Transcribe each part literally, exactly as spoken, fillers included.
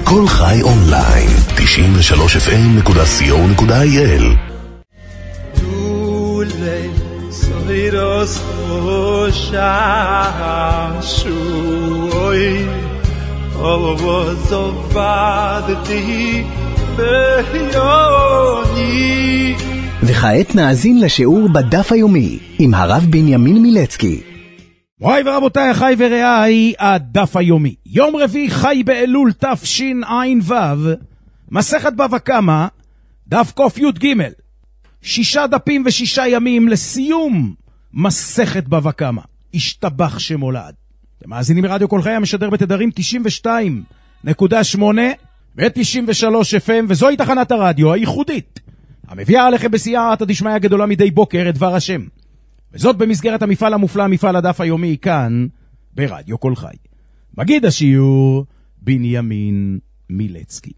כל חי אונליין, תשעים ושלוש אף אם נקודה סי או נקודה איי אל. Dule soiros oshanshui ovozovadti beyoni. וכעת נאזין לשיעור בדף היומי עם הרב בנימין מילצקי. מוריי ורבותיי, אחי ורעיי, הדף היומי. יום רביעי חי באלול תשע"ו, מסכת בבא קמא, דף ק"ג. שישה דפים ושישה ימים לסיום מסכת בבא קמא. השתבח שמולד. אתם מאזינים מרדיו כל חי המשדר בתדרים תשעים ושתיים נקודה שמונה ו-תשעים ושלוש אף אם, וזוהי תחנת הרדיו הייחודית המביאה עליכם בסייעתא דשמיא הגדולה מדי בוקר את דבר השם. וזאת במסגרת המפעל המופלא, מפעל הדף היומי, כאן ברדיו כל חי. מגיד השיעור בנימין מילצקי.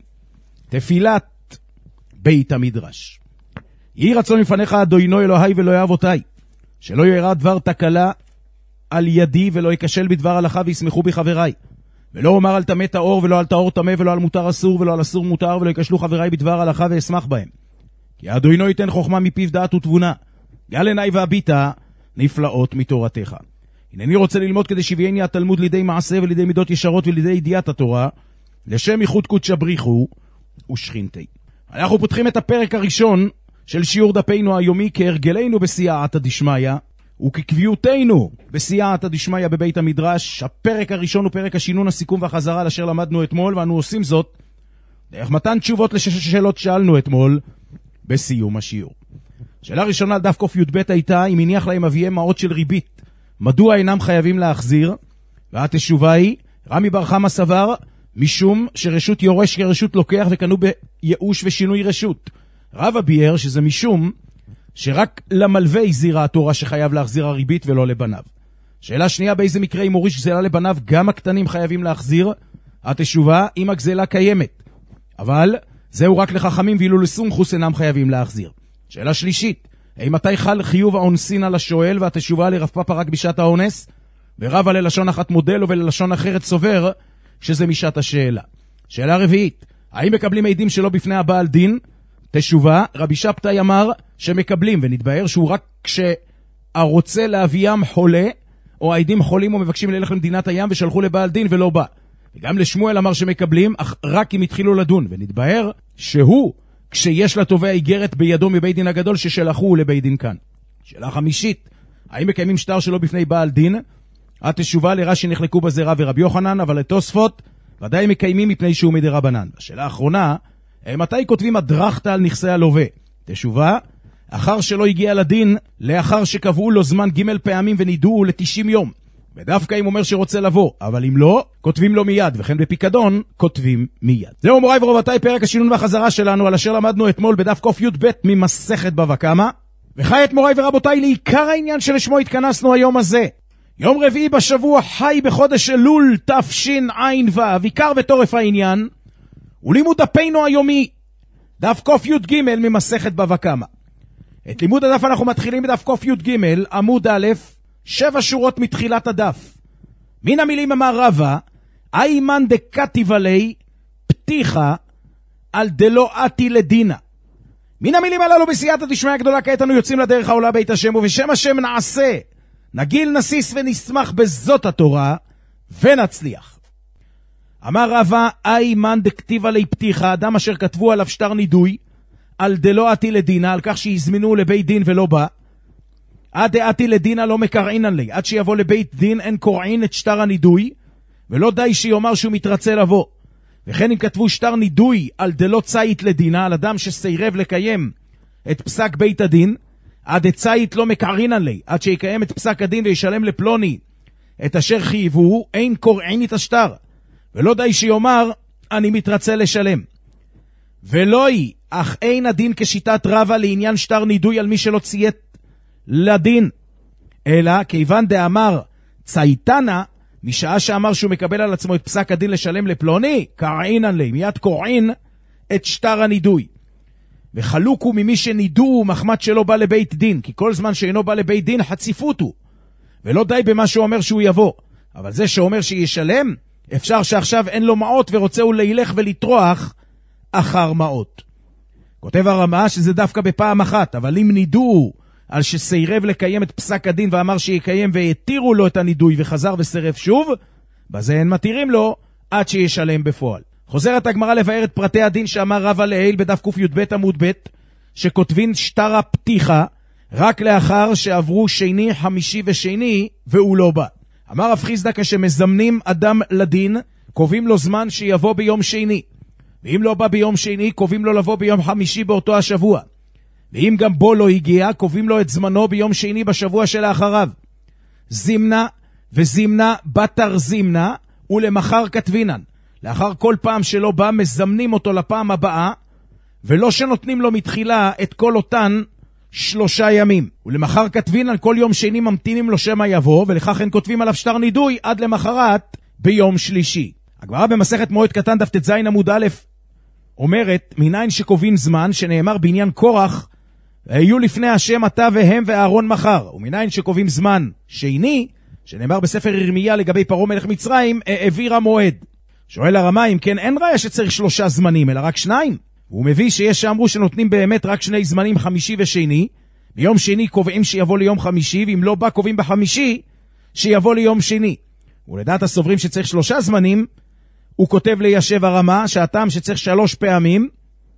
תפילת בית המדרש. יהי רצון לפניך אדוני אלוהי ואלוהי אבותיי, שלא יארע דבר תקלה על ידי ולא יקשל בדבר הלכה וישמחו בי חבריי, ולא אומר על טמא טהור ולא על טהור טמא ולא על מותר אסור ולא על אסור מותר, ולא יקשלו חבריי בדבר הלכה ואשמח בהם. כי אדוני ייתן חוכמה מפיו דעת ותבונה, גל עיניי והביטה נפלאות מתורתך. הנני רוצה ללמוד כדי שביעני התלמוד לידי מעשה ולידי מידות ישרות ולידי ידיעת התורה, לשם ייחוד קודש בריחו ושכינתי. אנחנו פותחים את הפרק הראשון של שיעור דפינו היומי כהרגלנו בסייעתא דשמיא וכקביעותנו בסייעתא דשמיא בבית המדרש. הפרק הראשון הוא פרק השינון, הסיכום והחזרה אשר למדנו אתמול, ואנו עושים זאת דרך מתן תשובות לשש שאלות שאלנו אתמול בסיום השיעור. שאלה ראשונה על דף ק"י"ב הייתה, אם הניח להם אביהם מעות של ריבית, מדוע אינם חייבים להחזיר? והתשובה היא, רמי בר חמא סבר, משום שרשות יורש כרשות לוקח וקנו בייאוש ושינוי רשות. רב הביאר שזה משום שרק למלווה הזהירה התורה שחייב להחזיר הריבית ולא לבניו. שאלה שנייה, באיזה מקרה אם מוריש גזלה לבניו גם הקטנים חייבים להחזיר? התשובה, אם הגזלה קיימת, אבל זהו רק לחכמים, ואילו לסומכוס אינם חייבים להחזיר. שאלה שלישית, האם מתי חל חיוב האונסין על השואל? והתשובה, לרב פאפא רק בשעת האונס, ורב ללשון אחת מודל וללשון אחרת סובר שזה משעת השאלה. שאלה רביעית, האם מקבלים עדים שלא בפני הבעל דין? תשובה, רבי שבתאי אמר שמקבלים, ונתבהר שהוא רק כשהרוצה להביים חולה, או העדים חולים או מבקשים ללך למדינת הים ושלחו לבעל דין ולא בא. וגם לשמואל אמר שמקבלים, אך רק אם התחילו לדון, ונתבהר שהוא כשיש לתובע איגרת בידו מבית דין הגדול ששלחו לבית דין כאן. שאלה חמישית, האם מקיימים שטר שלא בפני בעל דין? התשובה, לרש"י נחלקו בזה רב ורבי יוחנן, אבל לתוספות ודאי מקיימים מפני שהוא מדרבנן. השאלה האחרונה, מתי כותבים הדרכתא על נכסי הלווה? תשובה, אחר שלא הגיע לדין, לאחר שקבעו לו זמן ג' פעמים ונידעו ל-תשעים יום. ודווקא אם אומר שרוצה לבוא, אבל אם לא, כותבים לו מיד, וכן בפיקדון, כותבים מיד. זהו מוריי ורבותיי, פרק השינון והחזרה שלנו, על אשר למדנו אתמול בדף ק"י"ב ממסכת בבא קמא. וכעת מוריי ורבותיי, לעיקר העניין שלשמו התכנסנו היום הזה. יום רביעי בשבוע חי בחודש אלול תשע"ו, עיקר וטורף העניין, ולימוד דפינו היומי, דף ק"י"ג ממסכת בבא קמא. את לימוד הדף אנחנו מתחילים בדף ק"י"ג, עמוד א', שבע שורות מתחילת הדף. מן המילים אמר רבא, איימן דכתיב עלי פתיחה על דלא אתי לדינה. מן המילים הללו בסייעתא דשמיא הגדולה, כעת אנו יוצאים לדרך העולה בית השם, ובשם השם נעשה, נגיל נסיס ונשמח בזאת התורה ונצליח. אמר רבא, איימן דכתיב עלי פתיחה, אדם אשר כתבו עליו שטר נידוי על דלא אתי לדינה, על כך שיזמנו לבית דין ולא בא. עד דעתי לדינה לא מקרעינן לי, עד שיבוא לבית דין אין קורעין את שטר הנידוי, ולא די שיאמר שהוא מתרצה לבוא. וכן אם כתבו שטר נידוי על דלא צית לדינה, על אדם שסיירב לקיים את פסק בית הדין, עד דצית לא מקרעינן לי, עד שיקיים את פסק הדין וישלם לפלוני את אשר חייבו, אין קורעין את השטר. ולא די שיאמר אני מתרצה לשלם. ולא היא, אך אין הדין כשיטת רבא לעניין שטר נידוי על מי שלא ציית לדין, אלא כיוון דאמר צייתנה, משעה שאמר שהוא מקבל על עצמו את פסק הדין לשלם לפלוני, קרעינן לי, מיד קורעין את שטר הנידוי. וחלוק הוא ממי שנידו מחמת שלא בא לבית דין, כי כל זמן שאינו בא לבית דין חציפות הוא, ולא די במה שהוא אומר שהוא יבוא. אבל זה שאומר שישלם, אפשר שעכשיו אין לו מעות ורוצה הוא להילך ולטרוח אחר מעות. כותב הרמה שזה דווקא בפעם אחת, אבל אם נידו על שסירב לקיים את פסק הדין ואמר שיקיים והתירו לו את הנידוי וחזר וסירב שוב, בזה אין מתירים לו עד שישלם בפועל. חוזרת הגמרא לבאר את פרטי הדין שאמר רבא לעיל בדף ק"י"ב עמוד ב', שכותבין שטר הפתיחה רק לאחר שעברו שני, חמישי ושני והוא לא בא. אמר רב חיסדא, כשמזמנים אדם לדין קובעים לו זמן שיבוא ביום שני, ואם לא בא ביום שני קובעים לו לבוא ביום חמישי באותו השבוע, ואם גם בו לא הגיע קובעים לו את זמנו ביום שני בשבוע שלאחריו. זימנה וזימנה בתר זימנה ולמחר כתבינן. לאחר כל פעם שלא בא מזמנים אותו לפעם הבאה, ולא שנותנים לו מתחילה את כל אותן שלושה ימים. ולמחר כתבינן, כל יום שני ממתינים לו שמה יבוא, ולכך הם כותבים עליו שטר נידוי עד למחרת ביום שלישי. הגמרא במסכת מועד קטן דף ט"ז עמוד א' אומרת, מניין שקובעים זמן שנאמר בעניין קורח, היו לפני השם אתה והם ואהרון מחר, ומניין שקובעים זמן שני שנאמר בספר ירמיה לגבי פרעה מלך מצרים, העביר המועד. שואל הרמה, אם כן אין ראיה שצריך שלושה זמנים אלא רק שניים? והוא מביא שיש שאמרו שנותנים באמת רק שני זמנים, חמישי ושני. ביום שני קובעים שיבוא ליום חמישי, ואם לא בא קובעים בחמישי שיבוא ליום שני. ולדעת הסוברים שצריך שלושה זמנים, הוא כותב ליישב הרמה שהטעם שצריך שלוש פעמים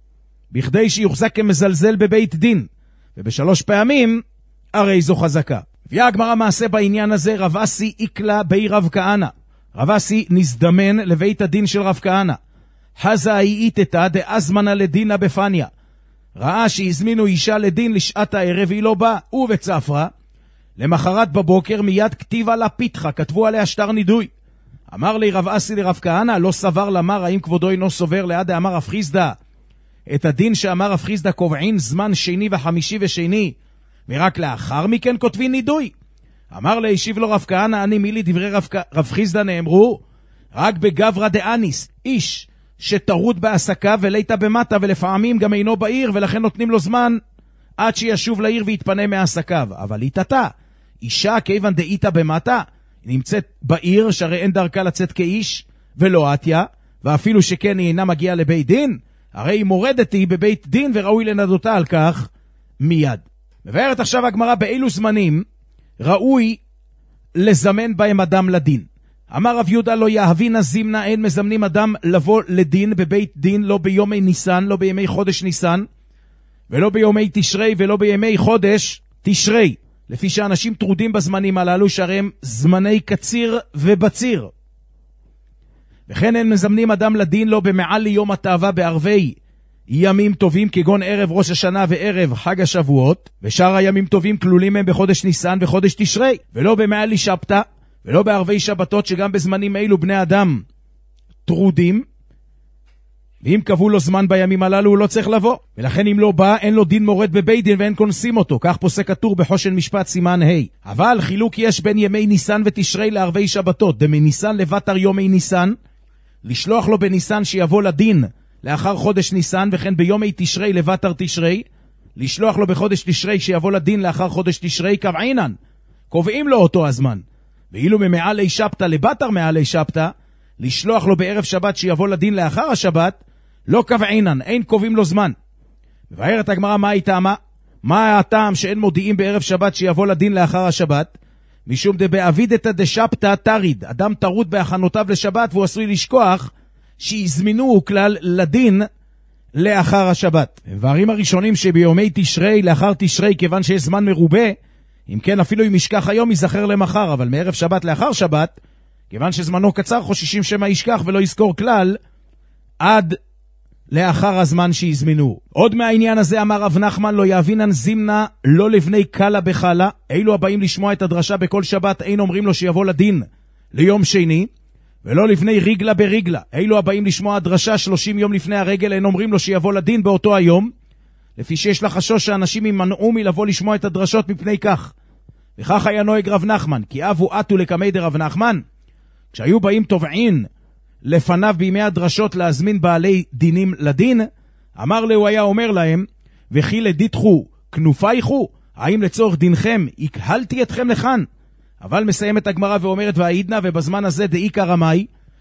בכדי שיוחזק כמזלזל בבית דין, ובשלוש פעמים הרי זו חזקה. הביאה הגמרא מעשה בעניין הזה. רב אסי איקלה בי רב כהנא. רב אסי נזדמן לבית הדין של רב כהנא. חזה האיתתא דאזמנה לדינה בפניה. ראה שהזמינו אישה לדין לשעת הערב והיא לא באה, ובצפרה למחרת בבוקר מיד כתיבה לה פיתחה, כתבו עליה שטר נידוי. אמר לי רב אסי לרב כהנא, לא סבר למר, האם כבודו אינו סובר ליד אמר רב חיסדא את הדין שאמר רב חיסדא קובעים זמן שני וחמישי ושני ורק לאחר מכן כותבים נידוי? אמר לי, השיב לו רב כהנא, אני מילי דברי רב, רב חיסדא נאמרו רק בגברא דאניס, איש שטרוד בעסקה וליטה במטה ולפעמים גם אינו בעיר, ולכן נותנים לו זמן עד שישוב לעיר ויתפנה מעסקיו. אבל איתתה, אישה כיוון דאיתה במטה, נמצאת בעיר שהרי אין דרכה לצאת כאיש ולא עתיה, ואפילו שכן היא אינה מגיעה לבית דין, הרי היא מורדת היא בבית דין וראוי לנדותה על כך מיד. מבארת עכשיו הגמרא באילו זמנים ראוי לזמן בהם אדם לדין. אמר רב יהודה, לא יהבינה זימנה, אין מזמנים אדם לבוא לדין בבית דין, לא ביומי ניסן, לא בימי חודש ניסן, ולא ביומי תשרי, ולא בימי חודש תשרי, לפי שאנשים טרודים בזמנים הללו, שהרי הם זמני קציר ובציר. וכן אין מזמנים אדם לדין לא במעל ליום התאווה בערבי ימים טובים, כגון ערב ראש השנה וערב חג השבועות, ושאר הימים טובים כלולים הם בחודש ניסן וחודש תשרי, ולא במעל לי שבתא, ולא בערבי שבתות, שגם בזמנים אלו בני אדם טרודים, ואם קבעו לו זמן בימים הללו הוא לא צריך לבוא, ולכן אם לא בא אין לו דין מורד בבית דין ואין כונסים אותו. כך פוסק הטור בחושן משפט סימן ה'. אבל חילוק יש בין ימי ניסן ותשרי לערבי שבתות. דמי ניסן לבטר יומי ניסן, לשלוח לו בניסן שיבוא לדין לאחר חודש ניסן, וכן ביומי תשרי לבטר תשרי, לשלוח לו בחודש תשרי שיבוא לדין לאחר חודש תשרי, קבעינן, קובעים לו אותו הזמן. ואילו ממעלי שבתא לבטר מעלי שבתא, לשלוח לו בערב שבת שיבוא לדין לאחר השבת, לא קבעינן, אין קובעים לו זמן. מבארת הגמרא, מה היא טעמה? מה הטעם שאין מודיעים בערב שבת שיבוא לדין לאחר השבת? משום דבעבידתא דשבתא תריד, אדם טרוד בהכנותיו לשבת והוא עשוי לשכוח שיזמינו כלל לדין לאחר השבת. דברים הראשונים שביומי תשרי לאחר תשרי, כיוון שיש זמן מרובה, אם כן אפילו אם ישכח היום יזכר למחר, אבל מערב שבת לאחר שבת, כיוון שזמנו קצר, חוששים שמא ישכח ולא יזכור כלל עד לאחר הזמן שיזמינו. עוד מהעניין הזה אמר רב נחמן, לא יאבינן זימנה לא לבני קלה בחלה, אילו הבאים לשמוע את הדרשה בכל שבת אין אומרים לו שיבוא לדין ליום שני, ולא לבני ריגלה בריגלה, אילו הבאים לשמוע הדרשה שלושים יום לפני הרגל אין אומרים לו שיבוא לדין באותו היום, לפי שיש לחשוש שאנשים ימנעו מלבוא לשמוע את הדרשות מפני כך. וכך היה נוהג רב נחמן, כי אבו עטו לקמי דרב נחמן, כשהיו באים תובעין לפניו בימי הדרשות להזמין בעלי דינים לדין, אמר לו, היה אומר להם, וכי לדיתחו כנופייכו, האם לצורך דינכם הקהלתי אתכם לכאן? אבל מסיים את הגמרא ואומרת, והעידנה, ובזמן הזה דאיקה רמאי,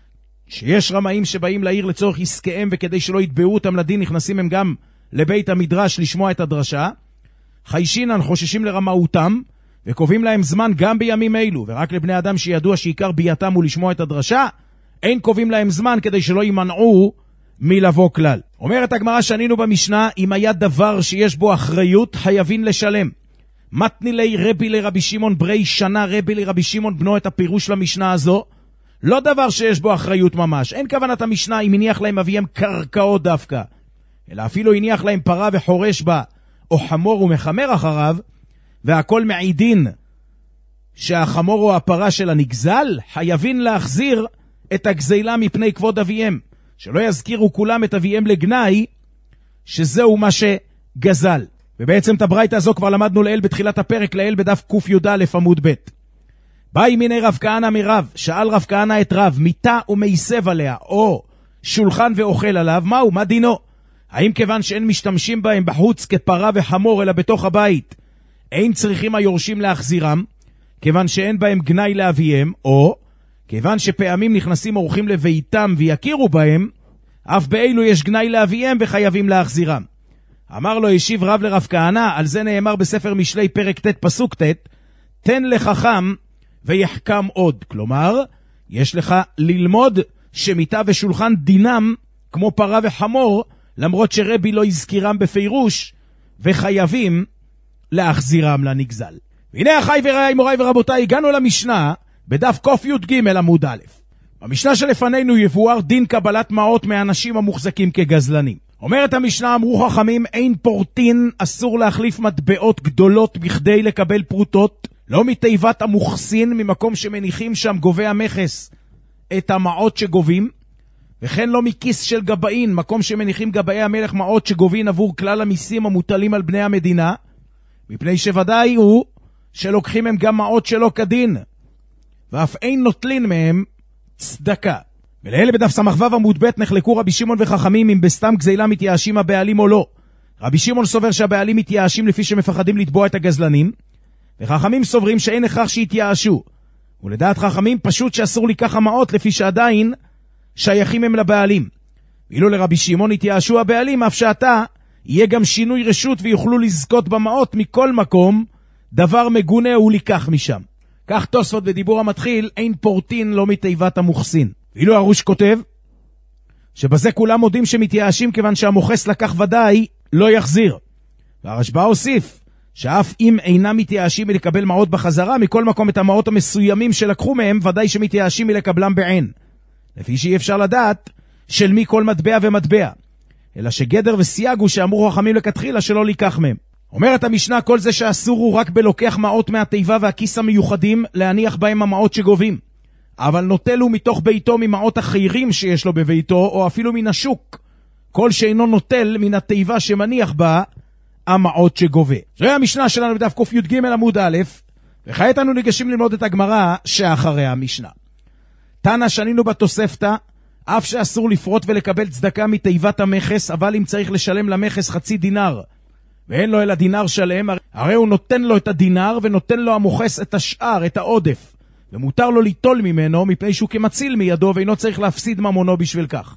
שיש רמאים שבאים לעיר לצורך עסקיהם, וכדי שלא יתבעו אותם לדין נכנסים הם גם לבית המדרש לשמוע את הדרשה. חיישינן חוששים לרמאותם, וקובעים להם זמן גם בימים אלו, ורק לבני אדם שידוע שעיקר בייתם הוא לשמוע את הדרשה, אין קובעים להם זמן כדי שלא יימנעו מלבוא כלל. אומרת הגמרא שנינו במשנה, אם היה דבר שיש בו אחריות, חייבים לשלם. מתני לי רבי לרבי שמעון ברי שנה רבי לרבי שמעון בנו את הפירוש למשנה הזו, לא דבר שיש בו אחריות ממש. אין כוונת המשנה אם הניח להם אביהם קרקעות דווקא, אלא אפילו הניח להם פרה וחורש בה, או חמור ומחמר אחריו, והכל מעידין שהחמור או הפרה של הנגזל, חייבים להחזיר את הגזילה מפני כבוד אביהם, שלא יזכירו כולם את אביהם לגנאי, שזהו מה שגזל. ובעצם את הברייתא הזו כבר למדנו לאל בתחילת הפרק, לאל בדף ק"יא עמוד ב'. באי מיני רב כהנא מרב, שאל רב כהנא את רב, מיטה ומייסב עליה, או שולחן ואוכל עליו, מהו, מה דינו? האם כיוון שאין משתמשים בהם בחוץ כפרה וחמור, אלא בתוך הבית, אין צריכים היורשים להחזירם, כיוון שאין בהם גנאי לאביהם, או כיוון שפעמים נכנסים אורחים לביתם ויכירו בהם, אף באלו יש גנאי לאביהם וחייבים להחזירם. אמר לו, השיב רב לרב כהנא, על זה נאמר בספר משלי פרק ט' פסוק ט', תן לחכם ויחכם עוד. כלומר, יש לך ללמוד שמיטה ושולחן דינם כמו פרה וחמור, למרות שרבי לא הזכירם בפירוש, וחייבים להחזירם לנגזל. והנה אחי ורעי מוריי ורבותיי, הגענו למשנה בדף ק"ג עמוד א'. במשנה שלפנינו יבואר דין קבלת מעות מאנשים המוחזקים כגזלנים. אומרת המשנה, אמרו חכמים, אין פורטין, אסור להחליף מטבעות גדולות בכדי לקבל פרוטות, לא מתיבת המוחסין, ממקום שמניחים שם גובי המכס את המעות שגובים, וכן לא מכיס של גבאין, מקום שמניחים גבאי המלך מעות שגובין עבור כלל המיסים המוטלים על בני המדינה, מפני שוודאי הוא שלוקחים הם גם מעות שלא כדין, ואף אין נוטלין מהם צדקה. ולאלה בדף סמ"ו עמוד ב' נחלקו רבי שמעון וחכמים אם בסתם גזילה מתייאשים הבעלים או לא. רבי שמעון סובר שהבעלים מתייאשים לפי שמפחדים לתבוע את הגזלנים, וחכמים סוברים שאין הכרח שיתייאשו. ולדעת חכמים פשוט שאסור לקח המעות לפי שעדיין שייכים הם לבעלים. ואילו לרבי שמעון התייאשו הבעלים, אף שעתה יהיה גם שינוי רשות ויוכלו לזכות במעות מכל מקום, דבר מגונה הוא לקח משם. כך תוספות בדיבור המתחיל, אין פורטין לא מתיבת המוחסין. ואילו הראש כותב שבזה כולם מודים שמתייאשים כיוון שהמוחס לקח ודאי לא יחזיר. והרשב"א הוסיף שאף אם אינם מתייאשים מלקבל מעות בחזרה, מכל מקום את המעות המסוימים שלקחו מהם ודאי שמתייאשים מלקבלם בעין, לפי שאי אפשר לדעת של מי כל מטבע ומטבע, אלא שגדר וסייג הוא שאמרו חכמים לכתחילה שלא לקח מהם. אומרת המשנה, כל זה שאסור הוא רק בלוקח מעות מהתיבה והכיס המיוחדים להניח בהם המעות שגובים, אבל נוטל הוא מתוך ביתו ממעות החיירים שיש לו בביתו, או אפילו מן השוק, כל שאינו נוטל מן התיבה שמניח בה המעות שגובה. זוהי המשנה שלנו בדף ק"ג עמוד א', וכעת אנו ניגשים ללמוד את הגמרא שאחרי המשנה. תנא שנינו בתוספתא, אף שאסור לפרוט ולקבל צדקה מתיבת המכס, אבל אם צריך לשלם למכס חצי דינר, ואין לו אלא דינר שלם, הרי הוא נותן לו את הדינר ונותן לו המוכס את השאר, את העודף, ומותר לו ליטול ממנו מפני שהוא כמציל מידו ואינו צריך להפסיד ממונו בשביל כך.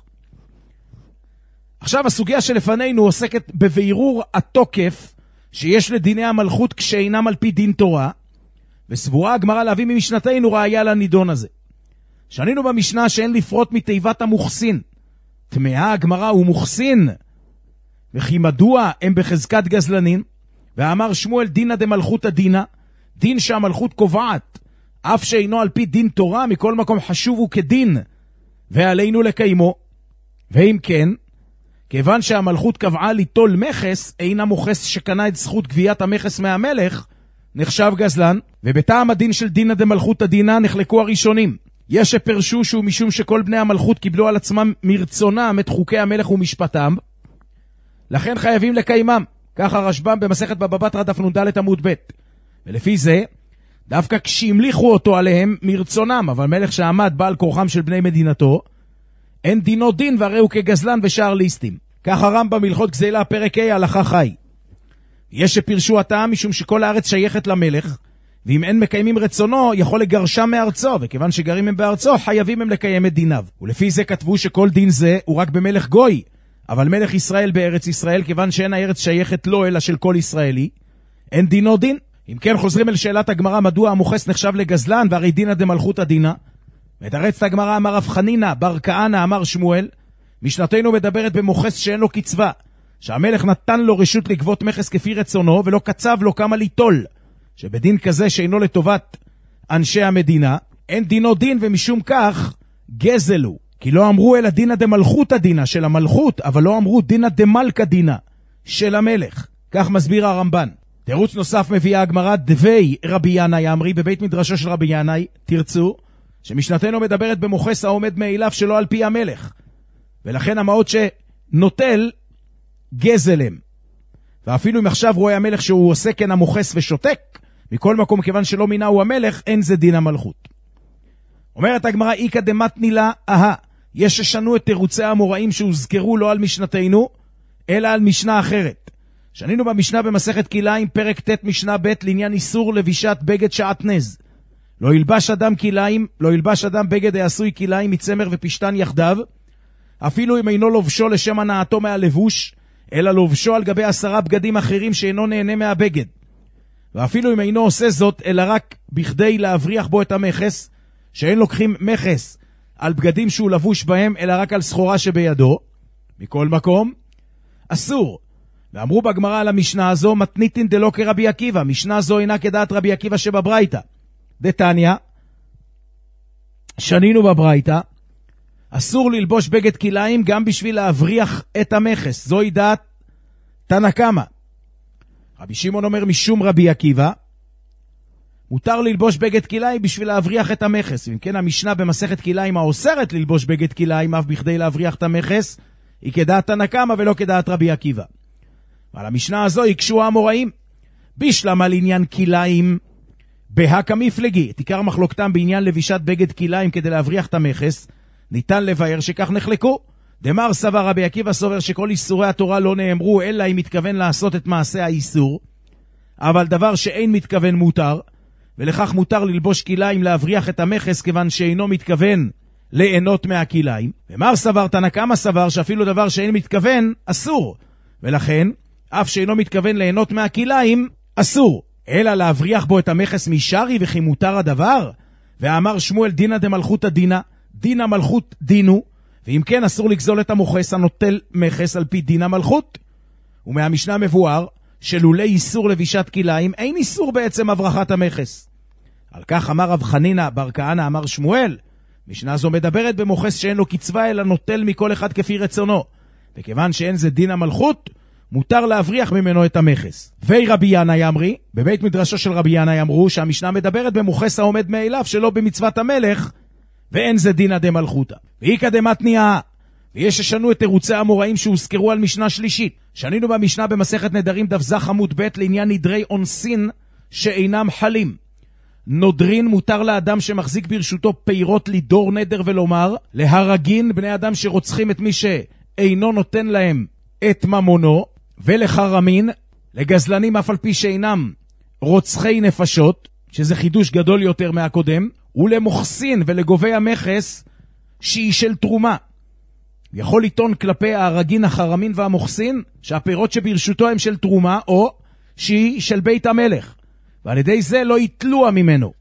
עכשיו הסוגיה שלפנינו עוסקת בבירור התוקף שיש לדיני המלכות כשאינם על פי דין תורה, וסבורה הגמרא להביא ממשנתנו ראיה לנידון הזה. שנינו במשנה שאין לפרוט מתיבת המוחסין. תמהה הגמרא הוא מוחסין, וכי מדוע הם בחזקת גזלנים? ואמר שמואל דינא דמלכותא דינא, דין שהמלכות קובעת, אף שאינו על פי דין תורה, מכל מקום חשוב הוא כדין, ועלינו לקיימו. ואם כן, כיוון שהמלכות קבעה ליטול מכס, אינה מוכס שקנה את זכות גביית המכס מהמלך, נחשב גזלן. ובטעם הדין של דינא דמלכותא דינא נחלקו הראשונים. יש שפרשו שהוא משום שכל בני המלכות קיבלו על עצמם מרצונם את חוקי המלך ומשפטם, לכן חייבים לקיימם. כך הרשב"ם במסכת בבא בתרא דף נ"ד עמוד ב'. ולפי זה, דווקא כשהמליכו אותו עליהם מרצונם, אבל מלך שעמד בעל כורחם של בני מדינתו, אין דינו דין והרי הוא כגזלן ושאר ליסטים. כך הרמב"ם בהלכות גזילה פרק ה' הלכה חי. יש שפרשו הטעם משום שכל הארץ שייכת למלך, ואם אין מקיימים רצונו, יכול לגרשם מארצו, וכיוון שגרים הם בארצו, חייבים הם לקיים את דיניו. ולפי זה כתבו שכל דין זה הוא רק במלך גוי, אבל מלך ישראל בארץ ישראל, כיוון שאין הארץ שייכת לו אלא של כל ישראלי, אין דינו דין. אם כן, חוזרים אל שאלת הגמרא, מדוע המוחס נחשב לגזלן, והרי דינא דמלכותא דינא? מתרצת הגמרא, אמר רב חנינא בר כהנא אמר שמואל, משנתנו מדברת במוחס שאין לו קצבה, שהמלך נתן לו רשות לגבות מכס כפי רצונו, ולא קצב לו כמה ליטול, שבדין כזה שאינו לטובת אנשי המדינה, אין דינו דין, ומשום כך גזלו. כי לא אמרו אלא דינא דמלכותא דינא של המלכות, אבל לא אמרו דינא דמלכא דינא של המלך. כך מסביר הרמב"ן. תירוץ נוסף מביאה הגמרא, דבי רבי ינאי אמרי, בבית מדרשו של רבי ינאי, תרצו, שמשנתנו מדברת במוחס העומד מאליו שלא על פי המלך, ולכן המעות שנוטל גזלם. ואפילו אם עכשיו רואה המלך שהוא עושה כן המוחס ושותק, מכל מקום כיוון שלא מינה הוא המלך, אין זה דין המלכות. אומרת הגמרא, איקא דמתני לה אהה, יש ששנו את תירוצי המוראים שהוזכרו לא על משנתנו, אלא על משנה אחרת. שנינו במשנה במסכת כלאיים, פרק ט' משנה ב' לעניין איסור לבישת בגד שעטנז. לא ילבש אדם כלאיים, לא ילבש אדם בגד העשוי כלאיים מצמר ופשתן יחדיו, אפילו אם אינו לובשו לשם הנעתו מהלבוש, אלא לובשו על גבי עשרה בגדים אחרים שאינו נהנה מהבגד. ואפילו אם אינו עושה זאת, אלא רק בכדי להבריח בו את המכס, שאין לוקחים מכס על בגדים שהוא לבוש בהם, אלא רק על סחורה שבידו, מכל מקום, אסור. ואמרו בגמרא על המשנה הזו, מתניתין דלא כרבי עקיבא, משנה זו אינה כדעת רבי עקיבא שבברייתא. דתניא, שנינו בברייתא, אסור ללבוש בגד כלאיים גם בשביל להבריח את המכס. זוהי דעת תנא קמא. רבי שמעון אומר משום רבי עקיבא, מותר ללבוש בגד כלאיים בשביל להבריח את המכס. אם כן, המשנה במסכת כלאיים האוסרת ללבוש בגד כלאיים אף בכדי להבריח את המכס, היא כדעת תנא קמא ולא כדעת רבי עקיבא. ועל המשנה הזו יקשו האמוראים, בשלמה לעניין כלאיים בהקא מפלגי. את עיקר מחלוקתם בעניין לבישת בגד כלאיים כדי להבריח את המכס, ניתן לבאר שכך נחלקו. דמר סבר רבי עקיבא סובר שכל איסורי התורה לא נאמרו אלא אם מתכוון לעשות את מעשה האיסור, אבל דבר שאין מתכוון מותר, ולכך מותר ללבוש כלאיים להבריח את המכס כיוון שאינו מתכוון ליהנות מהכלאיים. ומר סבר תנא קמא סבר שאפילו דבר שאין מתכוון אסור, ולכן אף שאינו מתכוון ליהנות מהכלאיים אסור, אלא להבריח בו את המכס משרי וכי מותר הדבר. ואמר שמואל דינא דמלכותא דינא, דין המלכות דינו, ואם כן אסור לגזול את המוחס הנוטל מכס על פי דין המלכות. ומהמשנה מבואר שלולא איסור לבישת כלאיים אין איסור בעצם הברחת המכס. על כך אמר רב חנינא בר כהנא אמר שמואל, משנה זו מדברת במוחס שאין לו קצבה אלא נוטל מכל אחד כפי רצונו, וכיוון שאין זה דין המלכות מותר להבריח ממנו את המכס. וי רבי ינאי אמרי, בבית מדרשו של רבי ינאי אמרו שהמשנה מדברת במוחס העומד מאליו שלא במצוות המלך, ואין זה דינא דמלכותא. ואיקא דמתני אהה, ויש ששנו את תירוצי המוראים שהוזכרו על משנה שלישית. שנינו במשנה במסכת נדרים דף ז עמוד ב' לעניין נדרי אונסין שאינם חלים. נודרין מותר לאדם שמחזיק ברשותו פירות לידור נדר ולומר, להרגין בני אדם שרוצחים את מי שאינו נותן להם את ממונו, ולחרמין לגזלנים אף על פי שאינם רוצחי נפשות, שזה חידוש גדול יותר מהקודם, ולמוחסין ולגובי המכס שהיא של תרומה. יכול לטעון כלפי ההרגין, החרמין והמוחסין שהפירות שברשותו הם של תרומה או שהיא של בית המלך, ועל ידי זה לא יתלוה ממנו.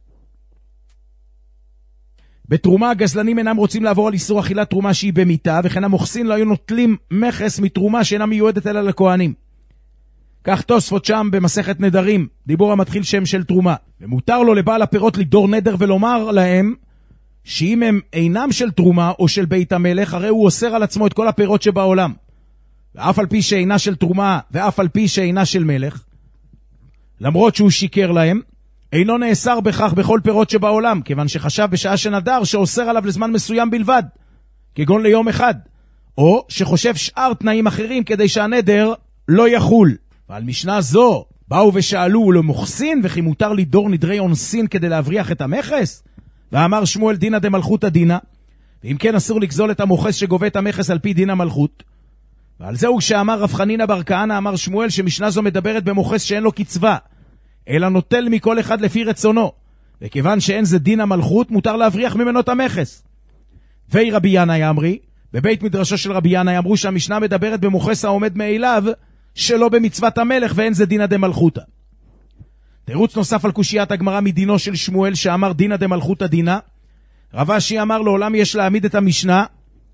בתרומה הגזלנים אינם רוצים לעבור על איסור אכילת תרומה שהיא במיתה, וכן המוחסין לא היו נוטלים מכס מתרומה שאינה מיועדת אלא לכהנים. כך תוספות שם במסכת נדרים, דיבור המתחיל שם של תרומה. ומותר לו לבעל הפירות לדור נדר ולומר להם שאם הם אינם של תרומה או של בית המלך, הרי הוא אוסר על עצמו את כל הפירות שבעולם. ואף על פי שאינה של תרומה ואף על פי שאינה של מלך, למרות שהוא שיקר להם, אינו נאסר בכך בכל פירות שבעולם, כיוון שחשב בשעה שנדר שאוסר עליו לזמן מסוים בלבד, כגון ליום אחד, או שחושב שאר תנאים אחרים כדי שהנדר לא יחול. ועל משנה זו באו ושאלו למוחסין וכי מותר לדור נדרי אונסין כדי להבריח את המכס? ואמר שמואל דינא דמלכותא דינא, ואם כן אסור לגזול את המוחס שגובה את המכס על פי דין המלכות. ועל זהו שאמר רב חנינא בר כהנא אמר שמואל שמשנה זו מדברת במוחס שאין לו קצבה, אלא נוטל מכל אחד לפי רצונו, וכיוון שאין זה דין המלכות, מותר להבריח ממנו את המכס. וי רבי ינאי אמרי, בבית מדרשו של רבי ינאי אמרו שהמשנה מדברת במוכס העומד מאליו, שלא במצוות המלך, ואין זה דינא דמלכותא. תירוץ נוסף על קושיית הגמרא מדינו של שמואל שאמר דינא דמלכותא דינא, רב אשי אמר לעולם יש להעמיד את המשנה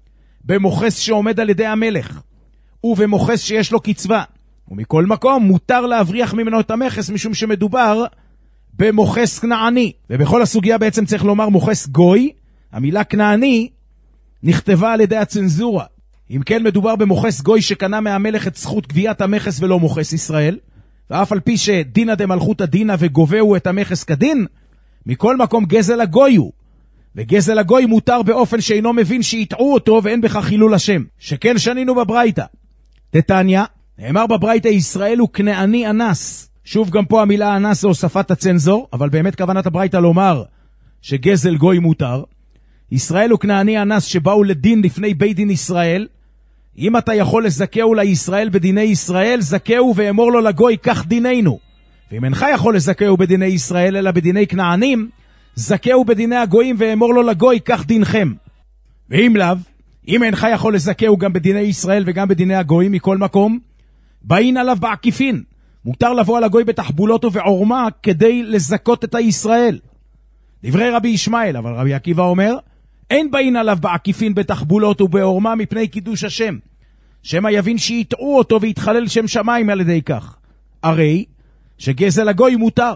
במוכס שעומד על ידי המלך, ובמוכס שיש לו קצבה, ומכל מקום מותר להבריח ממנו את המכס, משום שמדובר במוכס כנעני, ובכל הסוגיה בעצם צריך לומר מוכס גוי. המילה כנעני נכתבה על ידי הצנזורה. אם כן מדובר במוכס גוי שקנה מהמלך את זכות גביית המכס ולא מוכס ישראל, ואף על פי שדינא דמלכותא דינא וגובהו את המכס כדין, מכל מקום גזל הגוי הוא, וגזל הגוי מותר באופן שאינו מבין שיטעו אותו ואין בכך חילול השם, שכן שנינו בברייתא. דתניא, נאמר בברייתא ישראל הוא כנעני אנס. שוב גם פה המילה אנס זה הוספת הצנזור, אבל באמת כוונת הברייתא לומר שגזל גוי מותר. ישראל הוא כנעני אנס שבאו לדין לפני בית דין ישראל. אם אתה יכול לזכהו לישראל בדיני ישראל, זכהו ואמור לו לגוי כך דיננו. ואם אינך יכול לזכהו בדיני ישראל אלא בדיני כנענים, זכהו בדיני הגויים ואמור לו לגוי כך דינכם. ואם לאו, אם אינך יכול לזכהו גם בדיני ישראל וגם בדיני הגויים, מכל מקום באין עליו בעקיפין. מותר לבוא על הגוי בתחבולות ובעורמה כדי לזכות את הישראל. דברי רבי ישמעאל, אבל רבי עקיבא אומר אין באין עליו בעקיפין בתחבולות ובעורמה מפני קידוש השם, שמא יבין שיטעו אותו ויתחלל שם שמיים על ידי כך, הרי שגזל הגוי מותר.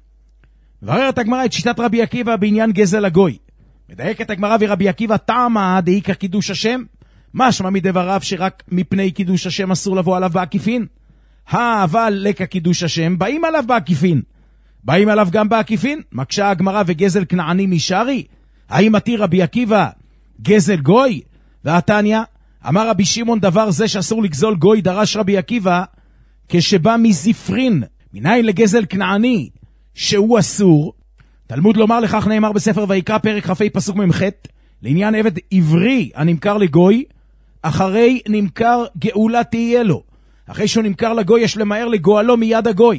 מבררת הגמרא את שיטת רבי עקיבא בעניין גזל הגוי. מדייקת הגמרא ורבי עקיבא טעמה דאיכא קידוש השם, משמע מדבריו שרק מפני קידוש השם אסור לבוא עליו בעקיפין. אבל לקה קידוש השם באים עליו בעקיפין, באים עליו גם בעקיפין. מקשה הגמרא וגזל כנעני משרי, האם מתיר רבי עקיבא גזל גוי? והתניא, אמר רבי שמעון דבר זה שאסור לגזול גוי דרש רבי עקיבא כשבא מזפרין, מניין לגזל כנעני שהוא אסור. תלמוד לומר לכך נאמר בספר ויקרא פרק כ"ה פסוק ממ"ח, לעניין עבד עברי הנמכר לגוי, אחרי נמכר גאולה תהיה לו. אחרי שהוא נמכר לגוי יש למהר לגואלו מיד הגוי,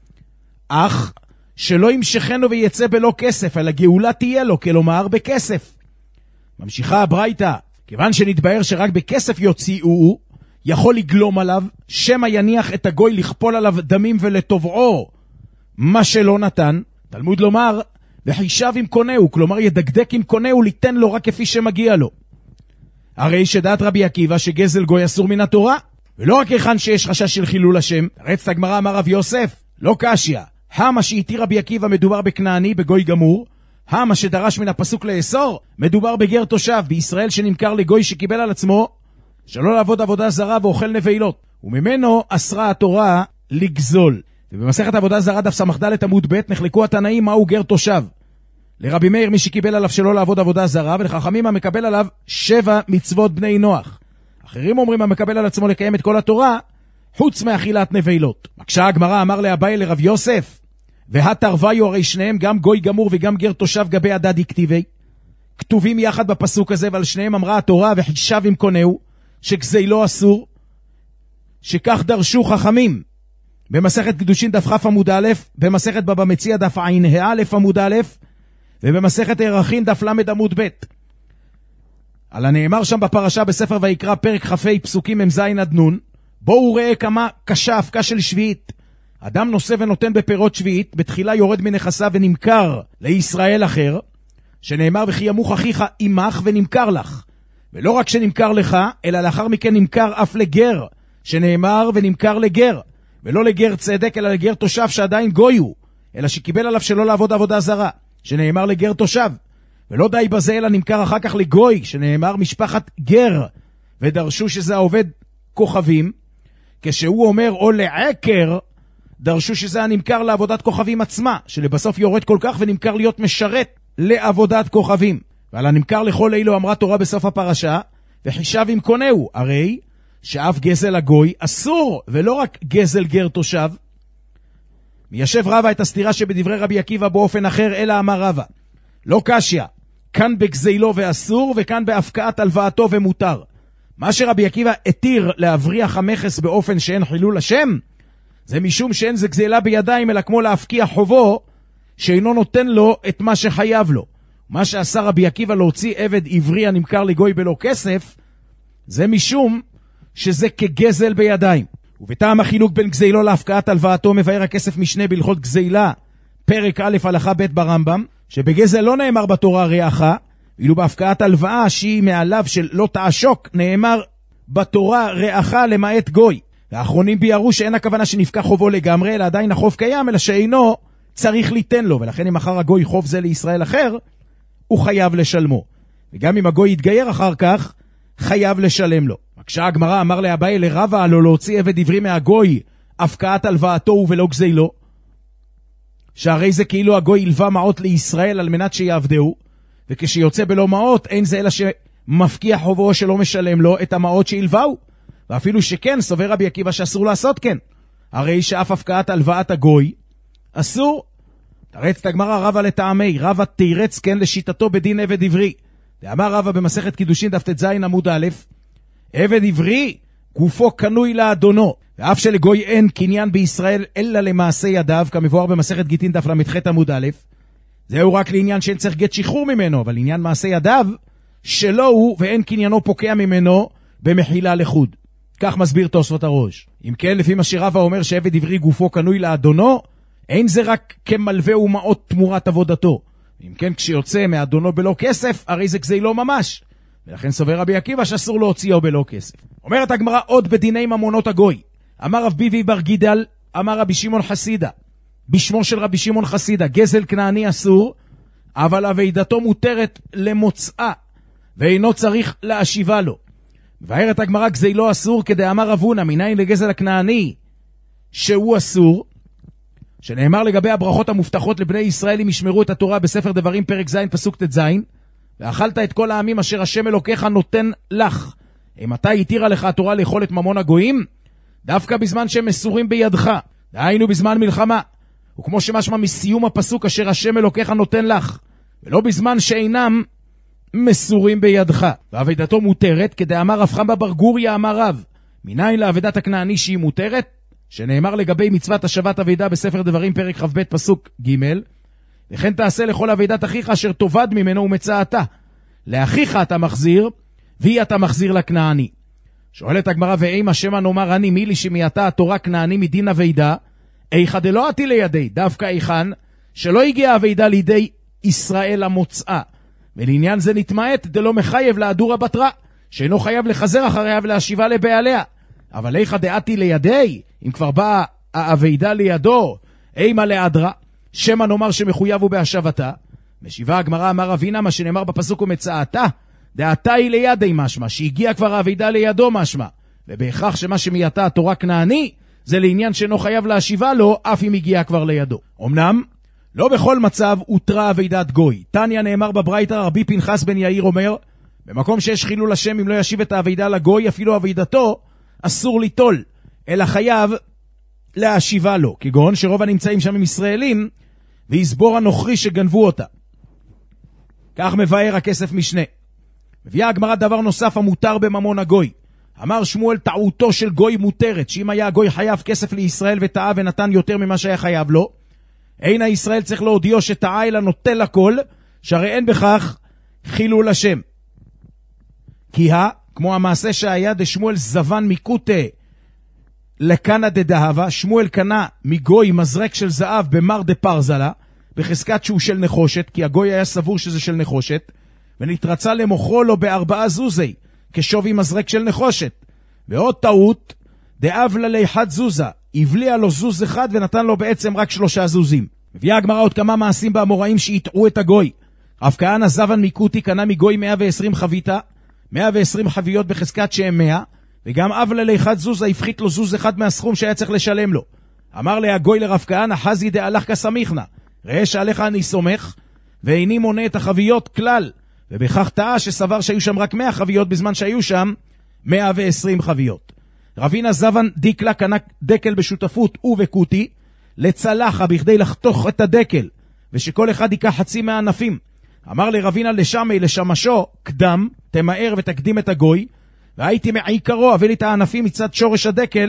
אך שלא ימשכנו ויצא בלא כסף, אלא גאולה תהיה לו, כלומר בכסף. ממשיכה הברייתא, כיוון שנתבהר שרק בכסף יוציאו, יכול לגלום עליו, שמא יניח את הגוי לכפול עליו דמים ולתובעו מה שלא נתן. תלמוד לומר וחישב עם קונהו, כלומר ידקדק עם קונהו ליתן לו רק כפי שמגיע לו. הרי שדעת רבי עקיבא שגזל גוי אסור מן התורה, ולא רק היכן שיש חשש של חילול השם. רצת הגמרא אמר רב יוסף לא קשיא, המה שהתיר רבי עקיבא מדובר בכנעני בגוי גמור, המה שדרש מן הפסוק לאסור מדובר בגר תושב בישראל שנמכר לגוי שקיבל על עצמו שלא לעבוד עבודה זרה ואוכל נבלות, וממנו אסרה התורה לגזול. ובמסכת עבודה זרה דף סמ"ד עמוד ב' נחלקו התנאים מהו גר תושב. לרבי מאיר מי שקיבל עליו שלא לעבוד עבודה זרה, ולחכמים המקבל עליו שבע מצוות בני נוח. אחרים אומרים המקבל על עצמו לקיים את כל התורה חוץ מאכילת נבלות. מקשה הגמרא אמר לאביי לרב יוסף והתרוויו, הרי שניהם גם גוי גמור וגם גר תושב גבי הדדי כתיבי, כתובים יחד בפסוק הזה, ועל שניהם אמרה התורה וחישב עם קונהו שגזילו אסור, שכך דרשו חכמים במסכת קדושין דף כ' עמוד א', במסכת בבא מציעא דף ע"א עמוד א', ובמסכת ערכין דף ל' עמוד ב'. על הנאמר שם בפרשה בספר ויקרא פרק כ"ה פסוקים מ"ז עד נ', בואו ראה כמה קשה אבקה של שביעית. אדם נושא ונותן בפירות שביעית, בתחילה יורד מנכסיו ונמכר לישראל אחר, שנאמר וכי ימוך אחיך עמך ונמכר לך. ולא רק שנמכר לך, אלא לאחר מכן נמכר אף לגר, שנאמר ונמכר לגר, ולא לגר צדק אלא לגר תושב שעדיין גוי הוא, אלא שקיבל עליו שלא לעבוד עבודה זרה, שנאמר לגר תושב. ולא די בזה אלא נמכר אחר כך לגוי, שנאמר משפחת גר, ודרשו שזה העובד כוכבים. כשהוא אומר או לעקר, דרשו שזה הנמכר לעבודת כוכבים עצמה, שלבסוף יורד כל כך ונמכר להיות משרת לעבודת כוכבים. ועל הנמכר לכל אילו אמרה תורה בסוף הפרשה וחישב עם קונהו, הרי שאף גזל הגוי אסור, ולא רק גזל גר תושב. מיישב רבא את הסתירה שבדברי רבי עקיבא באופן אחר, אלא אמר רבא לא קשיא, כאן בגזילו ואסור וכאן בהפקעת הלוואתו ומותר. מה שרבי עקיבא התיר להבריח המכס באופן שאין חילול השם, זה משום שאין זה גזלה בידיים, אלא כמו להפקיע חובו, שאינו נותן לו את מה שחייב לו. מה שעשה רבי עקיבא להוציא עבד עברי הנמכר לגוי בלא כסף, זה משום שזה כגזל בידיים. ובטעם החילוק בין גזילו להפקעת הלוואתו, מבאר הכסף משנה בהלכות גזילה, פרק א' הלכה ב' ברמב"ם, שבגזל לא נאמר בתורה ריח, ואילו בהפקעת הלוואה שהיא מעליו של לא תעשוק, נאמר בתורה ריח למעט גוי. והאחרונים ביארו שאין הכוונה שנפקע חובו לגמרי, אלא עדיין החוב קיים, אלא שאינו צריך ליתן לו, ולכן אם אחר הגוי חוב זה לישראל אחר, הוא חייב לשלמו. וגם אם הגוי יתגייר אחר כך, חייב לשלם לו. מקשה הגמרא, אמר לאביי לרבא, לא להוציא עבד עברי מהגוי, הפקעת הלוואתו ולא גזילו, שהרי זה כאילו הגוי ילווה מעות לישראל על מנת שיעבדהו, וכשיוצא בלא מעות, אין זה אלא שמפקיע חובו שלא משלם לו את המעות שילווהו. ואפילו שכן, סובר רבי עקיבא שאסור לעשות כן. הרי שאף הפקעת הלוואת הגוי, אסור. תרץ את הגמרא רבא לטעמי, רבא תירץ כן לשיטתו בדין עבד עברי. ואמר רבא במסכת קידושין דף ט"ז עמוד א', עבד עברי גופו קנוי לאדונו, ואף שלגוי אין קניין בישראל אלא למעשה ידיו, כמבואר במסכת גיטין דף למ"ח עמוד א', זהו רק לעניין שאין צריך גט שחרור ממנו, אבל לעניין מעשה ידיו שלא הוא ואין קניינו פוקע ממנו במחילה לחוד. כך מסביר תוספות הראש. אם כן, לפי מה שרבא אומר שעבד עברי גופו קנוי לאדונו, אין זה רק כמלווה ומעות תמורת עבודתו. אם כן, כשיוצא מאדונו בלא כסף, הרי זה גזילו ממש. ולכן סובר רבי עקיבא שאסור להוציאו בלא כסף. אומרת הגמרא עוד בדיני ממונות הגוי. אמר רב ביבי בר גידל, אמר רבי שמעון חסידה, בשמו של רבי שמעון חסידה, גזל כנעני אסור, אבל אבידתו מותרת למוצאה, ואינו צריך להשיבה לו. מבארת הגמרא גזילו אסור כדאמר רב הונא, מניין לגזל הכנעני שהוא אסור, שנאמר לגבי הברכות המובטחות לבני ישראל אם ישמרו את התורה בספר דברים פרק ז' פסוק ט"ז, ואכלת את כל העמים אשר השם אלוקיך נותן לך. מתי התירה לך התורה לאכול את ממון הגויים? דווקא בזמן שהם מסורים בידך, דהיינו בזמן מלחמה, וכמו שמשמע מסיום הפסוק אשר השם אלוקיך נותן לך, ולא בזמן שאינם מסורים בידך. ועבדתו מותרת, כדאמר רב חמא בר גוריה אמר רב, מניין לעבדת הכנעני שהיא מותרת? שנאמר לגבי מצוות השבת עבדה בספר דברים פרק כ"ב פסוק ג', וכן תעשה לכל עבדת אחיך אשר תאבד ממנו ומצאתה. לאחיך אתה מחזיר, והיא אתה מחזיר לכנעני. שואלת הגמרא, ואימה שמא נאמר אני מילי שמייתה התורה כנעני מדין עבדה, איכה דלא עתי לידי, דווקא איכן שלא הגיע עבדה לידי ישראל המוצאה. ולעניין זה נתמעט דלא מחייב להדורה בתרה, שאינו חייב לחזר אחריה ולהשיבה לבעליה. אבל איכה דעתי לידי, אם כבר באה העבדה לידו, אימה להדרה, שמא נאמר שמחויב הוא בהשבתה. משיבה הגמרא, אמר רבינה, מה שנאמר בפסוק ומצאתה, דעתה היא לידי משמע, שהגיע כבר העבדה לידו משמע, ובהכרח שמה שמייתה התורה כנעני, זה לעניין שאינו חייב להשיבה לו, אף אם הגיע כבר לידו. אמנם, לא בכל מצב הותרה עבדת גוי. תניא נאמר בברייתא, רבי פנחס בן יאיר אומר, במקום שיש חילול השם, אם לא ישיב את העבדה לגוי, אפילו עבדתו, אסור ליטול, אלא חייב להשיבה לו, כגון שרוב הנמצאים שם הם ישראלים, ויסבור הנוכרי שגנבו אותה. כך מבאר הכסף משנה. מביאה הגמרא דבר נוסף המותר בממון הגוי. אמר שמואל, טעותו של גוי מותרת, שאם היה הגוי חייב כסף לישראל וטעה ונתן יותר ממה שהיה חייב לו, אין הישראל צריך להודיעו שטעה אלא נוטל הכל, שהרי אין בכך חילול השם. כי ה, כמו המעשה שהיה דשמואל זבן מקוטה לקנה דדהבה, שמואל קנה מגוי מזרק של זהב במר דפרזלה, בחזקת שהוא של נחושת, כי הגוי היה סבור שזה של נחושת, ונתרצה למוכרו לו בארבעה זוזי, כשווי מזרק של נחושת. ועוד טעות, דאב לליחת זוזה, הבליע לו זוז אחד ונתן לו בעצם רק שלושה זוזים. מביאה הגמרא עוד כמה מעשים באמוראים שיטעו את הגוי. רב כהנא זבן מקוטי קנה מגוי מאה ועשרים חביתה, מאה ועשרים חביות בחזקת שהם מאה, וגם אב לליחת זוזה הפחית לו זוז אחד מהסכום שהיה צריך לשלם לו. אמר לה הגוי לרב כהנא, חזי דהלך כסמיכנה, ראה שעליך אני סומך, ואיני מונה את החביות כלל, ובכך טעה שסבר שהיו שם רק מאה חביות בזמן שהיו שם מאה ועשרים חביות. רבינה זבן דיקלה קנה דקל בשותפות ובקוטי, לצלחה בכדי לחתוך את הדקל, ושכל אחד ייקח חצי מהענפים. אמר לרבינה לשמי לשמשו, קדם, תמהר ותקדים את הגוי, והייתי מעיקרו, הביא לי את הענפים מצד שורש הדקל,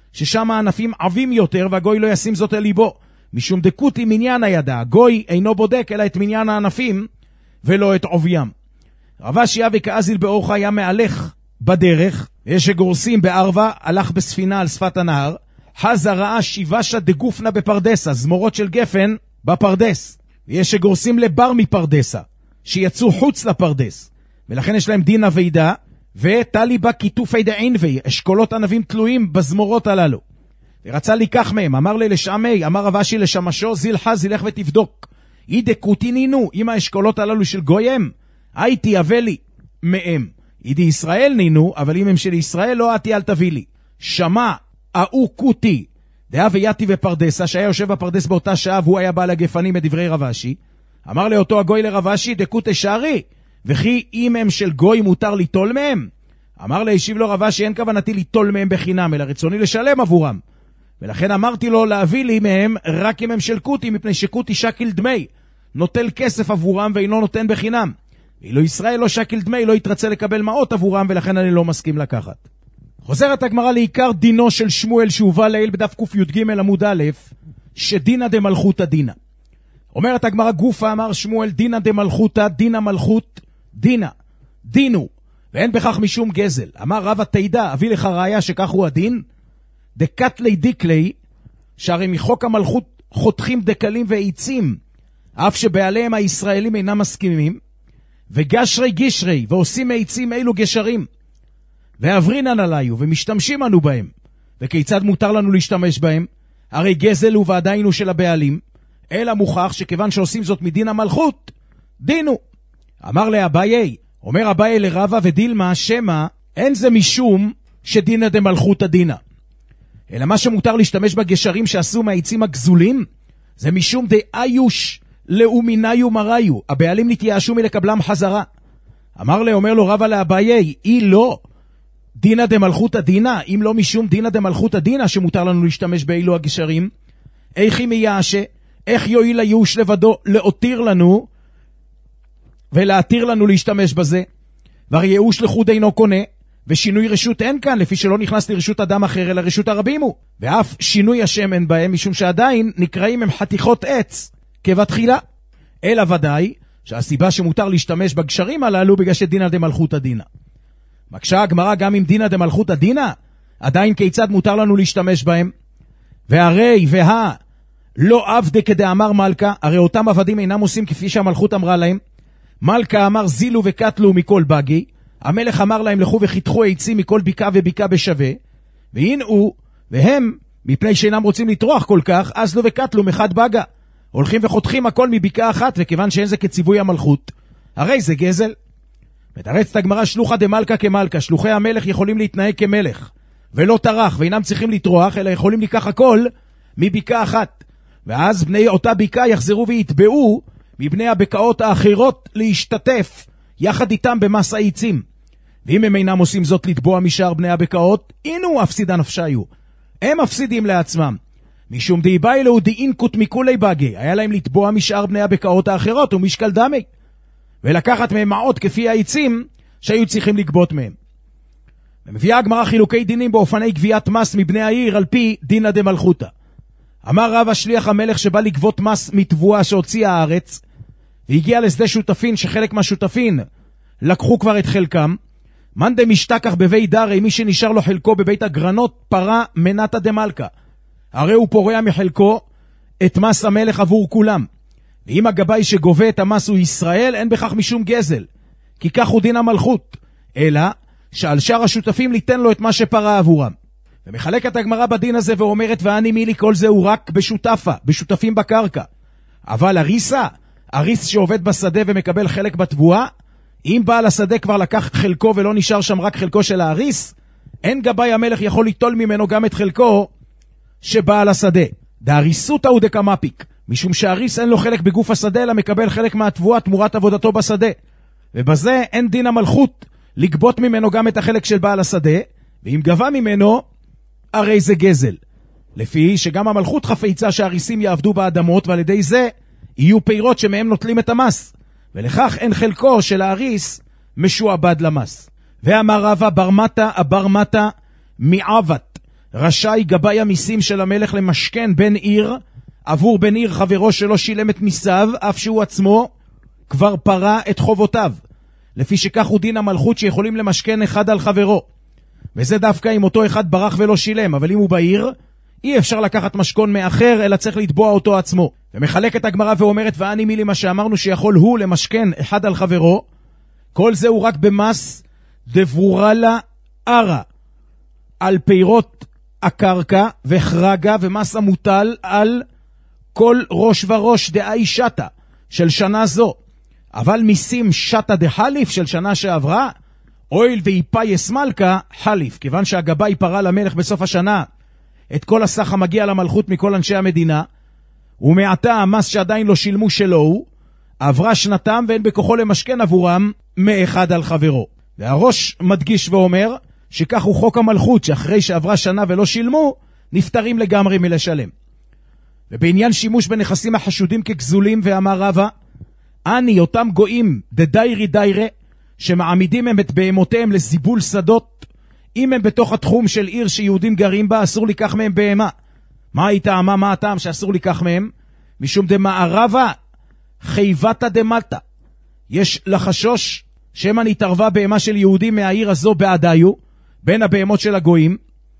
ששם הענפים עבים יותר והגוי לא ישים זאת אל ליבו. משום דקותי מניין הידע, הגוי אינו בודק אלא את מניין הענפים ולא את עוביים. רב אשי אבי כאזיל באורחה היה מהלך בדרך, יש שגורסים בערבה, הלך בספינה על שפת הנהר, חזה ראה שיבשה דגופנה בפרדסה, זמורות של גפן בפרדס. ויש שגורסים לבר מפרדסה, שיצאו חוץ לפרדס, ולכן יש להם דין הוידה, ותלי בה כיתופי דעינבי, אשכולות ענבים תלויים בזמורות הללו. ורצה לקח מהם, אמר לי לשעמי, אמר רב אשי לשמשו, זילחה זילך ותבדוק. אידה קוטינינו, עם האשכולות הללו של גויים, הייתי יבא לי מהם. אידי ישראל נינו, אבל אם הם של ישראל לא עתי אל תביא לי. שמע, אהו קוטי, דעה ויתי ופרדסה, שהיה יושב בפרדס באותה שעה, והוא היה בעל הגפנים מדברי רב אשי. אמר לאותו הגוי לרב אשי, דקוטי שערי, וכי אם הם של גוי מותר ליטול מהם? אמר להשיב לו רב אשי, אין כוונתי ליטול מהם בחינם, אלא רצוני לשלם עבורם. ולכן אמרתי לו להביא לי מהם רק אם הם של קוטי, מפני שקוטי שקיל דמי, נוטל כסף עבורם ואינו נותן בחינם. ואילו ישראל לא שקיל דמי, לא יתרצה לקבל מעות עבורם, ולכן אני לא מסכים לקחת. חוזרת הגמרא לעיקר דינו של שמואל שהובא לעיל בדף ק"ג עמוד א', שדינה דמלכותא דינה. אומרת הגמרא גופה, אמר שמואל, דינה דמלכותא, דינה מלכות, דינה, דינו, ואין בכך משום גזל. אמר רב התידה, אביא לך ראיה שכך הוא הדין, דקטלי דיקלי, שהרי מחוק המלכות חותכים דקלים ועיצים, אף שבעליהם הישראלים אינם מסכימים, וגשרי גישרי, ועושים מעיצים אילו גשרים, ועברינן עליו, ומשתמשים אנו בהם. וכיצד מותר לנו להשתמש בהם? הרי גזל הוא ועדיינו של הבעלים, אלא מוכח שכיוון שעושים זאת מדין המלכות, דינו. אמר לאביי, אומר אביי לרבא ודילמה, שמה, אין זה משום שדינה דמלכותא דינה. אלא מה שמותר להשתמש בגשרים שעשו מהעצים הגזולים, זה משום דאיוש לאומיניו מראיו, הבעלים נתייאשו מלקבלם חזרה. אמר לי, אומר לו רבא לאביי, אי לא, דינה דמלכותא דינה, אם לא משום דינה דמלכותא דינה שמותר לנו להשתמש באילו הגשרים, איך אם יעשה, איך יועיל הייאוש לבדו להותיר לנו ולהתיר לנו להשתמש בזה? והרי ייאוש לחוד אינו קונה, ושינוי רשות אין כאן, לפי שלא נכנס לרשות אדם אחר אלא רשות הרבים הוא, ואף שינוי השם אין בהם, משום שעדיין נקראים הם חתיכות עץ כבתחילה. אלא ודאי שהסיבה שמותר להשתמש בגשרים הללו בגלל שדינה דמלכותא דינה. מקשה הגמרא, גם עם דינה דמלכותא דינה, עדיין כיצד מותר לנו להשתמש בהם? והרי וה לא עבדה כדאמר מלכה, הרי אותם עבדים אינם עושים כפי שהמלכות אמרה להם. מלכה אמר זילו וקטלו מכל בגי, המלך אמר להם לכו וחיתכו עצים מכל ביקה וביקה בשווה, והנעו, והם מפני שאינם רוצים לטרוח כל כך, אז לא וקטלו מחד בגה, הולכים וחותכים הכל מביקה אחת, וכיוון שאין זה כציווי המלכות, הרי זה גזל. מתרצת הגמרא, שלוחה דמלכה כמלכה, שלוחי המלך יכולים להתנהג כמלך, ולא טרח, ואינם צריכים לטרוח, אלא יכולים לקח הכל מביקה אחת, ואז בני אותה ביקה יחזרו ויתבעו מבני הבקעות האחרות להשתתף יחד איתם במס העיצים. ואם הם אינם עושים זאת לתבוע משאר בני הבקעות, אינו אפסידה נפשיו, הם מפסידים לעצמם. משום דאיבאי לו דאינקות מכולי בגי, היה להם לתבוע משאר בני הבקעות האחרות ומשקל דמי, ולקחת מהם מעות כפי העיצים שהיו צריכים לגבות מהם. ומביאה הגמרא חילוקי דינים באופני גביית מס מבני העיר על פי דינה דמלכותא. אמר רב השליח המלך שבא לגבות מס מתבואה שהוציאה הארץ, והגיע לשדה שותפין שחלק מהשותפין לקחו כבר את חלקם, מן דמשתכח בבית דרי, מי שנשאר לו חלקו בבית הגרנות פרה מנתא דמלכה, הרי הוא פורע מחלקו את מס המלך עבור כולם. ואם הגבאי שגובה את המס הוא ישראל, אין בכך משום גזל, כי כך הוא דין המלכות, אלא שעל שאר השותפים ליתן לו את מה שפרה עבורם. ומחלקת הגמרא בדין הזה ואומרת, ואני מילי, כל זה הוא רק בשותפה, בשותפים בקרקע. אבל הריסה, הריס שעובד בשדה ומקבל חלק בתבואה, אם בעל השדה כבר לקח חלקו ולא נשאר שם רק חלקו של ההריס, אין גבאי המלך יכול ליטול ממנו גם את חלקו שבעל השדה. דהריסותא הוא דקמפיק, משום שהריס אין לו חלק בגוף השדה, אלא מקבל חלק מהתבואה תמורת עבודתו בשדה. ובזה אין דין המלכות לגבות ממנו גם את החלק של בעל השדה, ואם גבה ממנו, הרי זה גזל. לפי שגם המלכות חפצה שהריסים יעבדו באדמות, ועל ידי זה יהיו פירות שמהם נוטלים את המס, ולכך אין חלקו של ההריס משועבד למס. ואמר רבא בר מטה אבר מטה מעוות רשאי גבאי המיסים של המלך למשכן בן עיר עבור בן עיר חברו שלא שילם את מיסיו, אף שהוא עצמו כבר פרה את חובותיו. לפי שכך הוא דין המלכות שיכולים למשכן אחד על חברו. וזה דווקא אם אותו אחד ברח ולא שילם, אבל אם הוא בעיר, אי אפשר לקחת משכון מאחר, אלא צריך לתבוע אותו עצמו. ומחלקת הגמרא ואומרת, ואני מילי מה שאמרנו שיכול הוא למשכן אחד על חברו, כל זה הוא רק במס דבורלה ערה, על פירות הקרקע וחרגה, ומס המוטל על כל ראש וראש דאי שטה של שנה זו. אבל מיסים שטה דחליף של שנה שעברה, אויל ואיפה יסמלכה חליף, כיוון שהגבאי פרה למלך בסוף השנה את כל הסך המגיע למלכות מכל אנשי המדינה, ומעתה המס שעדיין לא שילמו שלו הוא, עברה שנתם ואין בכוחו למשכן עבורם מאחד על חברו. והראש מדגיש ואומר שכך הוא חוק המלכות, שאחרי שעברה שנה ולא שילמו, נפטרים לגמרי מלשלם. ובעניין שימוש בנכסים החשודים כגזולים, ואמר רבא, אני אותם גויים דדיירי דיירה, שמעמידים הם את בהמותיהם לזיבול שדות, אם הם בתוך התחום של עיר שיהודים גרים בה, אסור לקח מהם בהמה. מה הייתה, מה, מה הטעם שאסור לקח מהם? משום דמערבה חייבתה דמלתה. יש לחשוש שמה נתערבה בהמה של יהודים מהעיר הזו בעדיו, בין הבהמות של הגויים,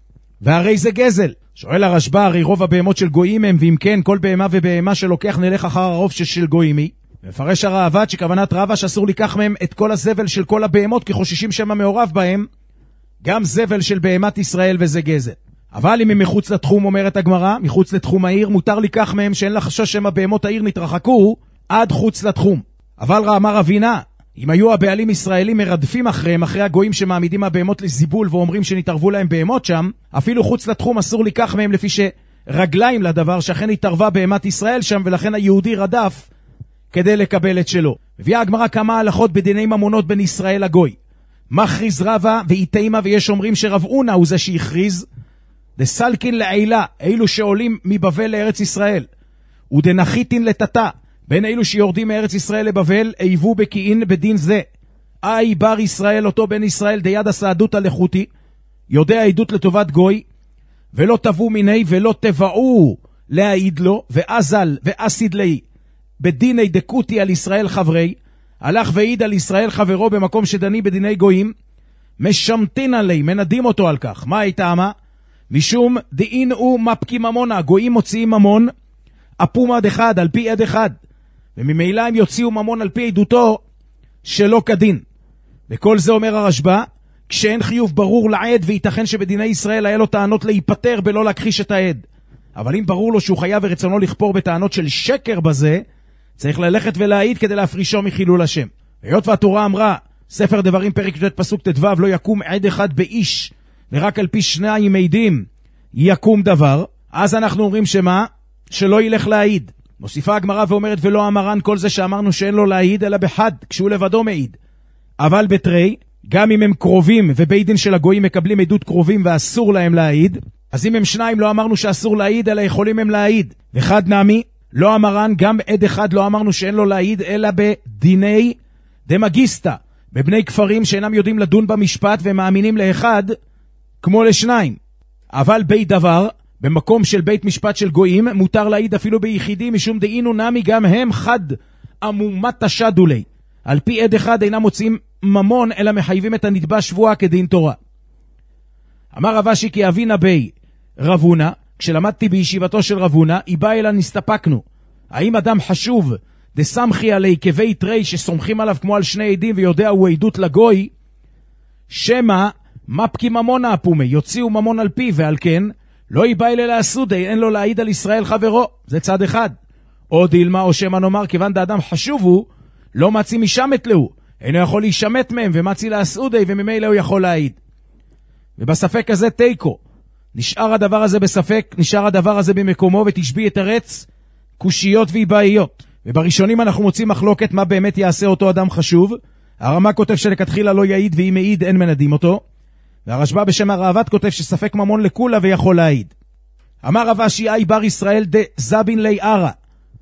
והרי זה גזל. שואל הרשב"א, הרי רוב הבהמות של גויים הם, ואם כן, כל בהמה ובהמה שלוקח נלך אחר הרוב של גויים היא. מפרש הראב"ד שכוונת רבא שאסור לקח מהם את כל הזבל של כל הבהמות, כי חוששים שמה מעורב בהם גם זבל של בהמת ישראל, וזה גזל. אבל אם הם מחוץ לתחום, אומרת הגמרא, מחוץ לתחום העיר, מותר לקח מהם שאין לחשוש שמה בהמות העיר נתרחקו עד חוץ לתחום. אבל אמר רבינה, אם היו הבעלים ישראלים מרדפים אחריהם, אחרי הגויים שמעמידים הבהמות לזיבול ואומרים שנתערבו להם בהמות שם, אפילו חוץ לתחום אסור לקח מהם, לפי שרגליים לדבר שאכן התערבה בהמת ישראל שם, ולכן היהודי רדף כדי לקבל את שלו. מביאה הגמרא כמה הלכות בדיני ממונות בין ישראל לגוי. מכריז רבא ואיתימה, ויש אומרים שרב אונה הוא זה שהכריז, דסלקין לעילה, אילו שעולים מבבל לארץ ישראל, ודנחיתין לתתה, בין אילו שיורדים מארץ ישראל לבבל, איבו בקיעין בדין זה. אי בר ישראל, אותו בן ישראל, דיד הסעדות הלכותי, יודע עדות לטובת גוי, ולא תבו מיני ולא תבעו להעיד לו, ואזל ואסיד לי, בדיני דקותי על ישראל חברי, הלך ועיד על ישראל חברו במקום שדני בדיני גויים, משמתין עלי, מנדים אותו על כך. מה הייתה מה? משום דאין הוא מפקי ממונה, גויים מוציאים ממון, אפום עד אחד, על פי עד אחד, וממילא הם יוציאו ממון על פי עדותו שלא כדין. וכל זה אומר הרשב"א, כשאין חיוב ברור לעד, וייתכן שבדיני ישראל היה לו טענות להיפטר בלא להכחיש את העד. אבל אם ברור לו שהוא חייב ורצונו לכפור בטענות של שקר בזה, צריך ללכת ולהעיד כדי להפרישו מחילול השם. היות והתורה אמרה, ספר דברים פרק ט' פסוק ט"ו, לא יקום עד אחד באיש, ורק על פי שניים מעידים יקום דבר, אז אנחנו אומרים שמה? שלא ילך להעיד. מוסיפה הגמרא ואומרת, ולא אמרן כל זה שאמרנו שאין לו להעיד, אלא בחד, כשהוא לבדו מעיד. אבל בתרי, גם אם הם קרובים, ובית דין של הגויים מקבלים עדות קרובים ואסור להם להעיד, אז אם הם שניים לא אמרנו שאסור להעיד, אלא יכולים הם להעיד. וחד נמי, לא אמרן, גם עד אחד לא אמרנו שאין לו להעיד, אלא בדיני דמגיסטה, בבני כפרים שאינם יודעים לדון במשפט ומאמינים לאחד כמו לשניים. אבל בית דבר, במקום של בית משפט של גויים, מותר להעיד אפילו ביחידים, משום דאינו נמי גם הם חד עמומת תשדו לי. על פי עד אחד אינם מוצאים ממון, אלא מחייבים את הנתבע שבועה כדין תורה. אמר רב אשי כי אבינה בי רבונה, כשלמדתי בישיבתו של רבונה, איבא אלא נסתפקנו. האם אדם חשוב דסמכי עלי כבית רי שסומכים עליו כמו על שני עדים ויודע הוא עדות לגוי, שמה מפקי ממונה אפומי, יוציאו ממון על פי, ועל כן לא איבא אלא לעסודי, אין לו להעיד על ישראל חברו. זה צד אחד. או דילמה או שמה נאמר, כיוון דאדם חשוב הוא, לא מצי משמת לו, אינו יכול להישמת מהם, ומצי לעסודי, וממילא הוא יכול להעיד. ובספק הזה תיקו. נשאר הדבר הזה בספק, נשאר הדבר הזה במקומו, ותשבי את הרץ, קושיות ואיבאיות. ובראשונים אנחנו מוצאים מחלוקת מה באמת יעשה אותו אדם חשוב. הרמ"א כותב שלכתחילה לא יעיד, ואם מעיד אין מנדים אותו. והרשב"א בשם הראב"ד כותב שספק ממון לכולה ויכול להעיד. אמר רב אשי אי בר ישראל דה זבין לי ערה,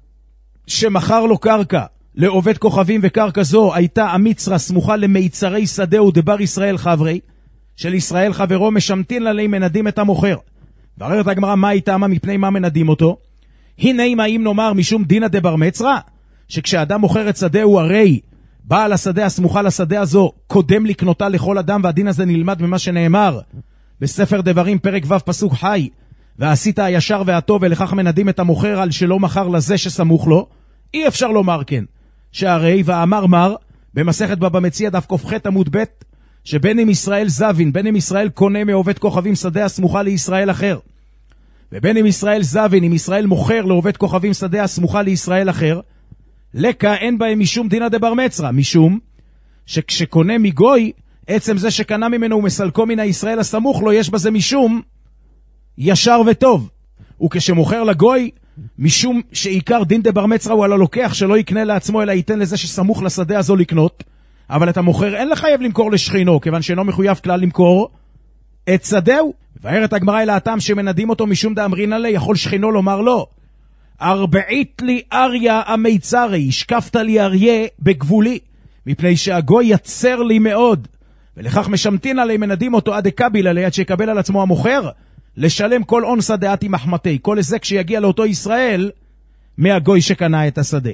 שמכר לו קרקע לעובד כוכבים, וקרקע זו הייתה המצרה סמוכה למיצרי שדהו דבר ישראל חברי, של ישראל חברו, משמתין ללי מנדים את המוכר. בררת הגמרא מה איתמה מפני מה מנדים אותו. הנה אם האם נאמר משום דינא דבר מצרא, שכשאדם מוכר את שדהו הרי בעל השדה הסמוכה לשדה הזו קודם לקנותה לכל אדם, והדין הזה נלמד ממה שנאמר בספר דברים פרק ו' פסוק חי, ועשית הישר והטוב ולכך מנדים את המוכר על שלא מכר לזה שסמוך לו. אי אפשר לומר כן, שהרי ואמר מר במסכת בבא מציעא דף ק"ח עמוד ב', שבין אם ישראל זבין, בין אם ישראל קונה מעובד כוכבים שדה הסמוכה לישראל אחר, ובין אם ישראל זבין, אם ישראל מוכר לעובד כוכבים שדה הסמוכה לישראל אחר, לקה אין בהם משום דינא דבר מצרא, משום שכשקונה מגוי, עצם זה שקנה ממנו ומסלקו מן הישראל הסמוך לו, יש בזה משום ישר וטוב. וכשמוכר לגוי, משום שעיקר דין דבר מצרא הוא על הלוקח, שלא יקנה לעצמו אלא ייתן לזה שסמוך לשדה הזו לקנות. אבל את המוכר אין לחייב למכור לשכינו, כיוון שאינו מחויב כלל למכור את שדהו. ובארת הגמרא אל הטעם שמנדים אותו משום דאמרינא ליה, יכול שכינו לומר לו, ארבעית לי אריה המיצרי, השקפת לי אריה בגבולי, מפני שהגוי יצר לי מאוד, ולכך משמתין עלי מנדים אותו עד הקביל עלי, עד שיקבל על עצמו המוכר לשלם כל אונסא דעתי מחמתי, כל הזק שיגיע לאותו ישראל מהגוי שקנה את השדה.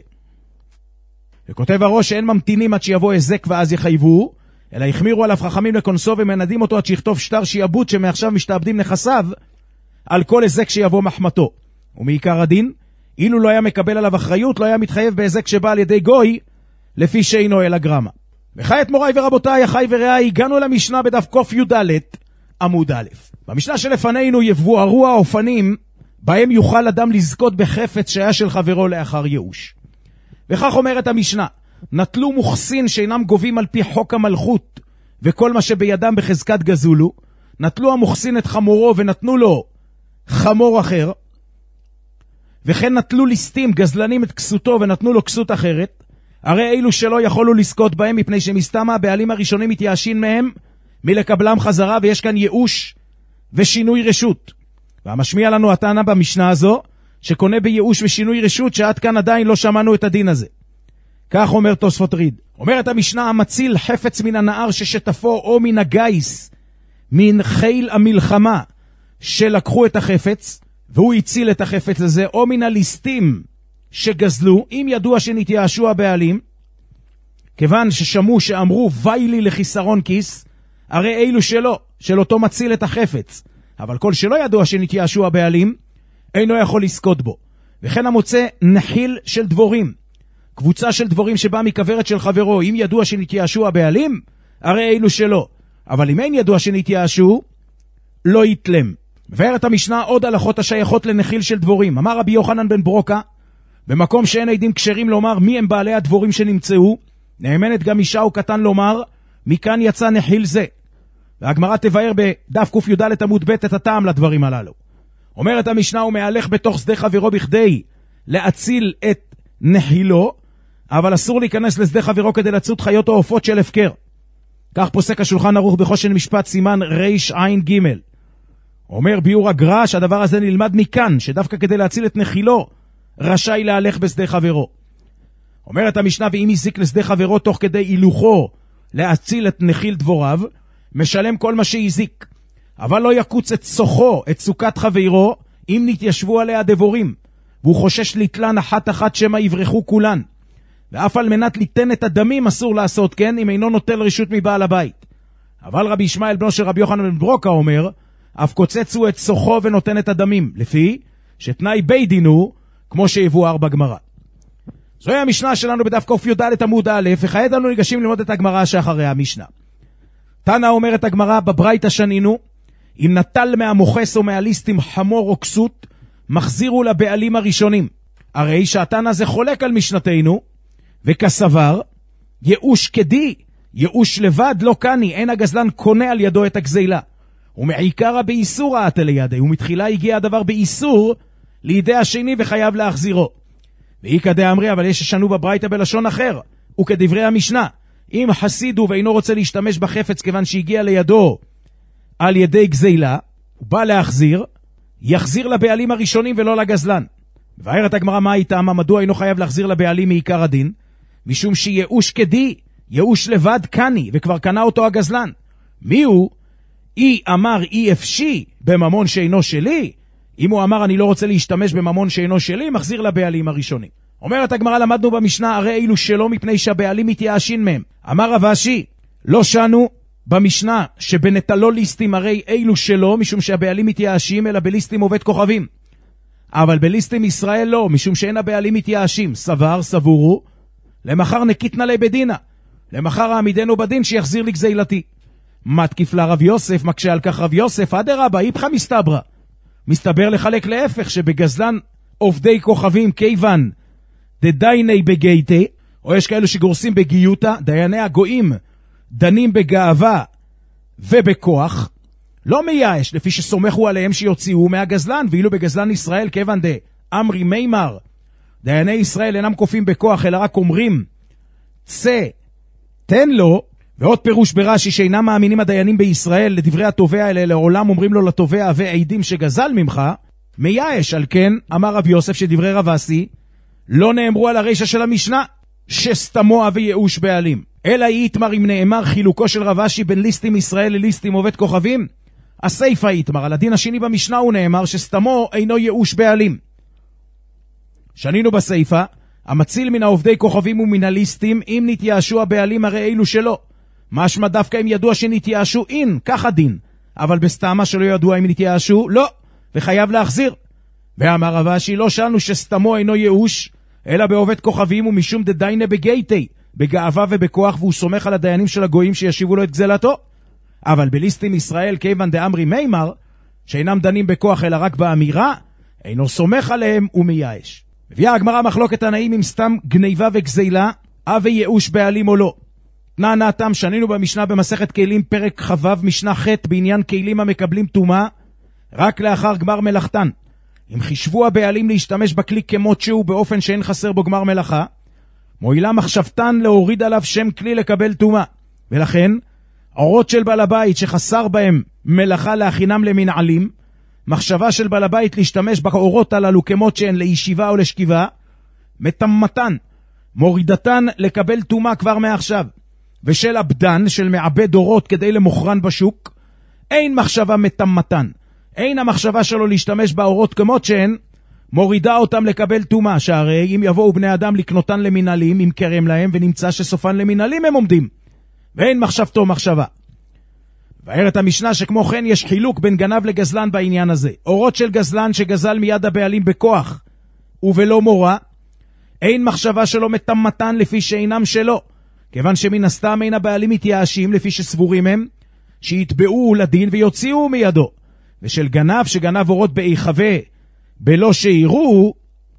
וכותב הראש שאין ממתינים עד שיבוא הזק ואז יחייבו, אלא החמירו עליו חכמים לקונסו ומנדים אותו עד שיכתוב שטר שיעבוד שמעכשיו משתעבדים נכסיו על כל הזק שיבוא מחמתו. ומעיקר הדין, אילו לא היה מקבל עליו אחריות, לא היה מתחייב בהזק שבא על ידי גוי, לפי שאינו אלא גרמה. וכעת מוריי ורבותיי, אחי ורעי, הגענו למשנה בדף ק"ד עמוד א'. במשנה שלפנינו יבוארו האופנים בהם יוכל אדם לזכות בחפץ שהיה של חברו לאחר ייאוש. וכך אומרת המשנה, נטלו מוכסין שאינם גובים על פי חוק המלכות וכל מה שבידם בחזקת גזולו, נטלו המוכסין את חמורו ונתנו לו חמור אחר, וכן נטלו ליסטים גזלנים את כסותו ונתנו לו כסות אחרת, הרי אלו שלא יכולו לזכות בהם, מפני שמסתמה הבעלים הראשונים מתייאשים מהם מלקבלם חזרה, ויש כאן ייאוש ושינוי רשות. והמשמיע לנו הטענה במשנה הזו, שקונה בייאוש ושינוי רשות, שעד כאן עדיין לא שמענו את הדין הזה. כך אומר תוספות ריד. אומרת המשנה, המציל חפץ מן הנער ששטפו, או מן הגייס, מן חיל המלחמה, שלקחו את החפץ, והוא הציל את החפץ הזה, או מן הליסטים שגזלו, אם ידוע שנתייאשו הבעלים, כיוון ששמעו שאמרו, וי לי לחיסרון כיס, הרי אילו שלא, של אותו מציל את החפץ. אבל כל שלא ידוע שנתייאשו הבעלים, אינו יכול לזכות בו. וכן המוצא נחיל של דבורים, קבוצה של דבורים שבאה מכוורת של חברו, אם ידוע שנתייאשו הבעלים, הרי אילו שלא. אבל אם אין ידוע שנתייאשו, לא יתלם. מבארת המשנה עוד הלכות השייכות לנחיל של דבורים. אמר רבי יוחנן בן ברוקה, במקום שאין עדים כשרים לומר מי הם בעלי הדבורים שנמצאו, נאמנת גם אישה או קטן לומר, מכאן יצא נחיל זה. והגמרא תבאר בדף ק"ד עמוד ב' את הטעם לדברים הללו. אומרת המשנה, הוא מהלך בתוך שדה חברו בכדי להציל את נחילו, אבל אסור להיכנס לשדה חברו כדי לצוד חיות או עופות של הפקר. כך פוסק השולחן ערוך בחושן משפט סימן רש עין ג'. אומר ביור הגר"א שהדבר הזה נלמד מכאן, שדווקא כדי להציל את נחילו רשאי להלך בשדה חברו. אומרת המשנה, ואם הזיק לשדה חברו תוך כדי הילוכו להציל את נחיל דבוריו, משלם כל מה שהזיק, אבל לא יקוץ את סוחו, את סוכת חברו, אם נתיישבו עליה דבורים, והוא חושש לתלן אחת אחת שמה יברחו כולן. ואף על מנת ליתן את הדמים אסור לעשות כן, אם אינו נוטל רשות מבעל הבית. אבל רבי ישמעאל בנו של רבי יוחנן בן ברוקה אומר, אף קוצצו את סוחו ונותן את הדמים, לפי שתנאי בית דין הוא, כמו שיבואר בגמרא. זוהי המשנה שלנו בדף ק"ד עמוד א', וכעת אנו ניגשים ללמוד את הגמרא שאחרי המשנה. תנא אומרת הגמרא, בברייתא שנינו, אם נטל מהמוכס או מהליסטים חמור או כסות, מחזירו לבעלים הראשונים. הרי שהתנא זה חולק על משנתנו, וכסבר, ייאוש כדי, ייאוש לבד לא קני, אין הגזלן קונה על ידו את הגזילה. ומעיקרא באיסור העתה לידי, ומתחילה הגיע הדבר באיסור לידי השני וחייב להחזירו. ואיקא דאמרי, אבל יש ששנו בברייתא בלשון אחר, וכדברי המשנה, אם חסיד הוא ואינו רוצה להשתמש בחפץ כיוון שהגיע לידו על ידי גזילה, הוא בא להחזיר, יחזיר לבעלים הראשונים ולא לגזלן. מבארת הגמרא מה איתם, מדוע אינו חייב להחזיר לבעלים מעיקר הדין? משום שייאוש כדי, ייאוש לבד קני, וכבר קנה אותו הגזלן. מי הוא? אי אמר אי אפשי בממון שאינו שלי, אם הוא אמר אני לא רוצה להשתמש בממון שאינו שלי, מחזיר לבעלים הראשונים. אומרת הגמרא, למדנו במשנה, הרי אילו שלא מפני שהבעלים מתייאשים מהם. אמר רב אשי, לא שנו במשנה שבנטלו ליסטים הרי אילו שלא, משום שהבעלים מתייאשים, אלא בליסטים עובד כוכבים. אבל בליסטים ישראל לא, משום שאין הבעלים מתייאשים. סבר, סבורו, למחר נקיתנה לי בדינה, למחר העמידנו בדין שיחזיר לי גזילתי. מתקיף לה רב יוסף, מקשה על כך רב יוסף, אדרבה, איפכא מסתברא. מסתבר לחלק להפך, שבגזלן עובדי כוכבים כיוון דדייני בגייטי, או יש כאלו שגורסים בגיוטה, דייני הגויים דנים בגאווה ובכוח, לא מייאש, לפי שסומכו עליהם שיוציאו מהגזלן, ואילו בגזלן ישראל כיוון דאמרי מימר, דייני ישראל אינם כופים בכוח, אלא רק אומרים, צא, תן לו, ועוד פירוש ברש"י שאינם מאמינים הדיינים בישראל לדברי התובע האלה, לעולם אומרים לו לתובע ועדים שגזל ממך, מייאש. על כן אמר רב יוסף שדברי רב אסי לא נאמרו על הרשע של המשנה שסתמו וייאוש בעלים, אלא יתמר אם נאמר חילוקו של רב אשי בין ליסטים ישראל לליסטים עובד כוכבים, הסייפה יתמר. על הדין השני במשנה הוא נאמר שסתמו אינו ייאוש בעלים. שנינו בסייפה, המציל מן העובדי כוכבים ומן הליסטים אם נתייאשו הבעלים הרי אילו שלא, משמע דווקא אם ידוע שנתייאשו אין, כך הדין, אבל בסתמה שלא ידוע אם נתייאשו לא, וחייב להחזיר. ואמר רב אשי, לא שאלנו שסתמו אינו ייאוש אלא בעובד כוכבים, ומשום דדיינה בגייטי, בגאווה ובכוח, והוא סומך על הדיינים של הגויים שישיבו לו את גזלתו. אבל בליסטים ישראל כיוון דאמרי מימר, שאינם דנים בכוח אלא רק באמירה, אינו סומך עליהם ומייאש. מביאה הגמרא מחלוקת תנאים אם סתם גניבה וגזילה אבי ייאוש בעלים או לא. תנא נתם, שנינו במשנה במסכת כלים פרק חבב משנה ח' בעניין כלים המקבלים טומאה רק לאחר גמר מלאכתן. אם חישבו הבעלים להשתמש בכלי כמות שהוא באופן שאין חסר בו גמר מלאכה, מועילה מחשבתן להוריד עליו שם כלי לקבל טומאה. ולכן אורות של בעל הבית שחסר בהם מלאכה להכינם למנעלים, מחשבה של בעל הבית להשתמש באורות הללו כמות שהן לישיבה או לשכיבה, מתמתן, מורידתן לקבל טומאה כבר מעכשיו. ושל עבדן של מעבד אורות כדי למוכרן בשוק, אין מחשבה מתמתן, אין המחשבה שלו להשתמש באורות כמות שהן, מורידה אותם לקבל טומאה, שהרי אם יבואו בני אדם לקנותן למנהלים, אם קרם להם ונמצא שסופן למנהלים הם עומדים, ואין מחשבתו מחשבה. ואומרת המשנה שכמו כן יש חילוק בין גנב לגזלן בעניין הזה. אורות של גזלן שגזל מיד הבעלים בכוח ובלא מורה, אין מחשבה שלו מתמתן לפי שאינם שלו, כיוון שמן הסתם אין הבעלים מתייאשים לפי שסבורים הם שיתבעו לדין ויוציאו מידו. ושל גנב שגנב אורות באי חווה בלא שיראו,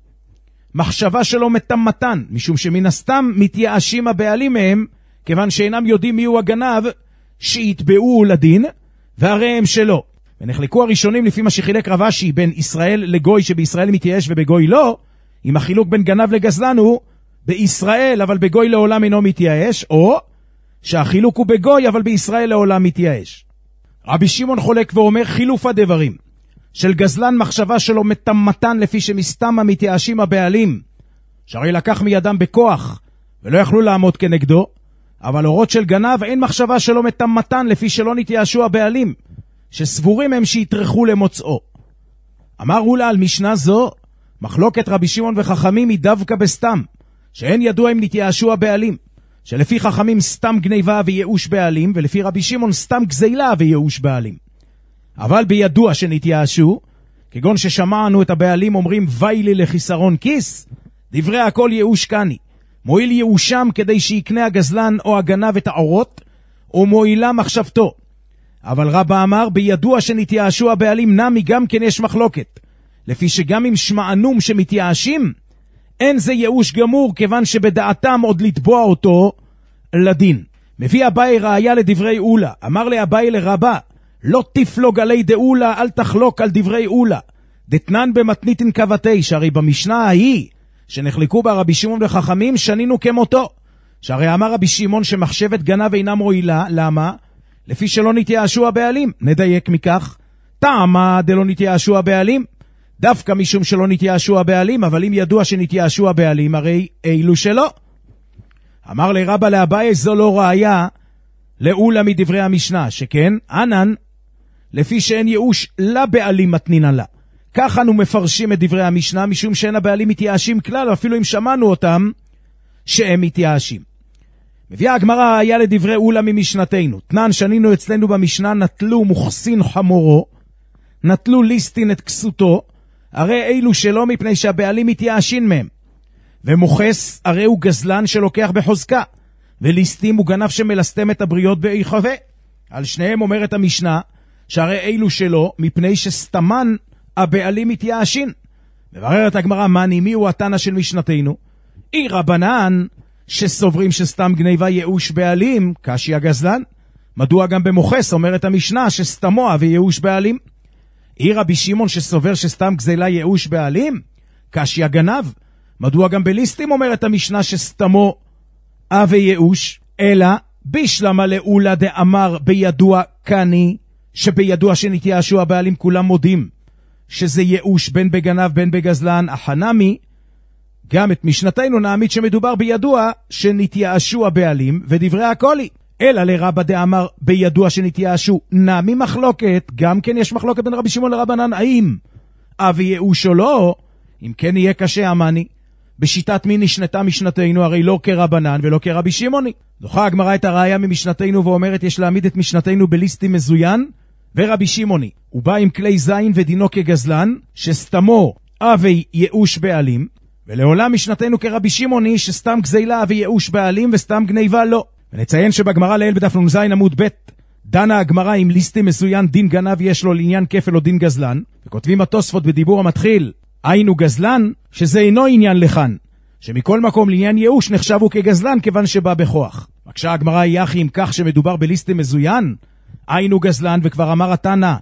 מחשבה שלו מתמתן, משום שמן הסתם מתייאשים הבעלים מהם, כיוון שאינם יודעים מיהו הגנב שיתבעו לדין, והרי הם שלו. ונחלקו הראשונים לפי מה שחילק רב אשי בין ישראל לגוי שבישראל מתייאש ובגוי לא, אם החילוק בין גנב לגזלן הוא בישראל אבל בגוי לעולם אינו מתייאש, או שהחילוק הוא בגוי אבל בישראל לעולם מתייאש. רבי שמעון חולק ואומר חילוף הדברים של גזלן מחשבה שלו מתמתן לפי שמסתם המתייאשים הבעלים, שהרי לקח מידם בכוח ולא יכלו לעמוד כנגדו, אבל אורות של גנב אין מחשבה שלו מתמתן לפי שלא נתייאשו הבעלים, שסבורים הם שיתרחו למוצאו. אמר אולה על משנה זו, מחלוקת רבי שמעון וחכמים היא דווקא בסתם, שאין ידוע אם נתייאשו הבעלים, שלפי חכמים סתם גניבה וייאוש בעלים, ולפי רבי שמעון סתם גזילה וייאוש בעלים. אבל בידוע שנתייאשו, כגון ששמענו את הבעלים אומרים ויילי לחיסרון כיס, דברי הכל ייאוש קני, מועיל ייאושם כדי שיקנה הגזלן או הגנב את האורות, או מועילה מחשבתו. אבל רבא אמר בידוע שנתייאשו הבעלים נמי גם כן יש מחלוקת, לפי שגם אם שמענום שמתייאשים, אין זה ייאוש גמור, כיוון שבדעתם עוד לתבוע אותו לדין. מביא אביי ראיה לדברי אולה, אמר לאביי לרבה, לא תפלוג עלי דאולה, אל תחלוק על דברי אולה, דתנן במתניתין כבתי, שהרי במשנה ההיא, שנחלקו בה רבי שמעון וחכמים, שנינו כמותו. שהרי אמר רבי שמעון שמחשבת גנב אינה מועילה, למה? לפי שלא נתייאשו הבעלים. נדייק מכך, טעמה דלא נתייאשו הבעלים, דווקא משום שלא נתייאשו הבעלים, אבל אם ידוע שנתייאשו הבעלים, הרי אילו שלא. אמר לי רבא לאביי, זו לא ראיה לאולה מדברי המשנה, שכן, ענן לפי שאין ייאוש לבעלים מתנינן לה. כך אנו מפרשים את דברי המשנה, משום שאין הבעלים מתייאשים כלל, אפילו אם שמענו אותם שהם מתייאשים. מביאה הגמרא היה לדברי אולה ממשנתנו. תנן שנינו אצלנו במשנה, נטלו מוחסין חמורו, נטלו ליסטין את כסותו, הרי אילו שלא מפני שהבעלים מתייאשים מהם. ומוחס הרי הוא גזלן שלוקח בחוזקה, וליסטים הוא גנב שמלסתם את הבריות באי חווה. על שניהם אומרת המשנה, שהרי אילו שלא מפני שסתמן הבעלים מתייאשים. מבררת הגמרא, מני, מי הוא התנא של משנתנו? אי רבנן שסוברים שסתם גניבה ייאוש בעלים, קשי הגזלן. מדוע גם במוחס אומרת המשנה שסתמו וייאוש בעלים? אי רבי שמעון שסובר שסתם גזלה ייאוש בעלים, קשי הגנב. מדוע גם בליסטים אומרת המשנה שסתמו וייאוש? אלא בשלמה לאולה דאמר בידוע קני, שבידוע שנתייאשו הבעלים כולם מודים שזה ייאוש בין בגנב בין בגזלן. החנמי גם את משנתנו נעמיד שמדובר בידוע שנתייאשו הבעלים ודברי הקולי. אלא לרבא דאמר בידוע שנתייאשו נעמי מחלוקת. גם כן יש מחלוקת בין רבי שמעון לרבנן, האם אבי ייאוש או לא? אם כן יהיה קשה אמני, בשיטת מי נשנתה משנתנו? הרי לא כרבנן ולא כרבי שמעוני. דוחה הגמרא את הראיה ממשנתנו ואומרת יש להעמיד את משנתנו בליסטים מזוין ורבי שמעוני. הוא בא עם כלי זין ודינו כגזלן שסתמו אבי ייאוש בעלים, ולעולם משנתנו כרבי שמעוני שסתם גזילה אבי ייאוש בעלים וסתם גניבה לא. ונציין שבגמרא לעיל בדף נ"ז עמוד ב' דנה הגמרא עם ליסטים מזוין דין גנב יש לו לעניין כפל או דין גזלן, וכותבים התוספות בדיבור המתחיל היינו גזלן שזה אינו עניין לכאן, שמכל מקום לעניין ייאוש נחשבו כגזלן כיוון שבא בכוח. מקשה הגמרא יחי אם כך שמדובר בליסטים מזוין היינו גזלן, וכבר אמר התנא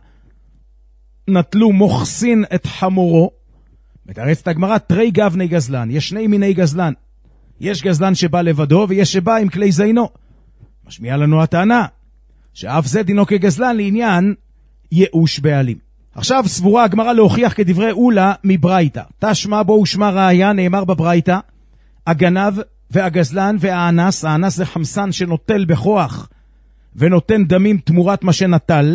נטלו מוחסין את חמורו. מתרצת הגמרא תרי גבני גזלן, יש שני מיני גזלן, יש גזלן שבא לבדו ויש שבא עם כלי זינו. משמיע לנו הטענה שאף זה דינו כגזלן לעניין ייאוש בעלים. עכשיו סבורה הגמרא להוכיח כדברי אולה מברייתא, תשמע בו ושמע ראיה, נאמר בברייתא הגנב והגזלן והאנס, האנס זה חמסן שנוטל בכוח ונותן דמים תמורת מה שנטל,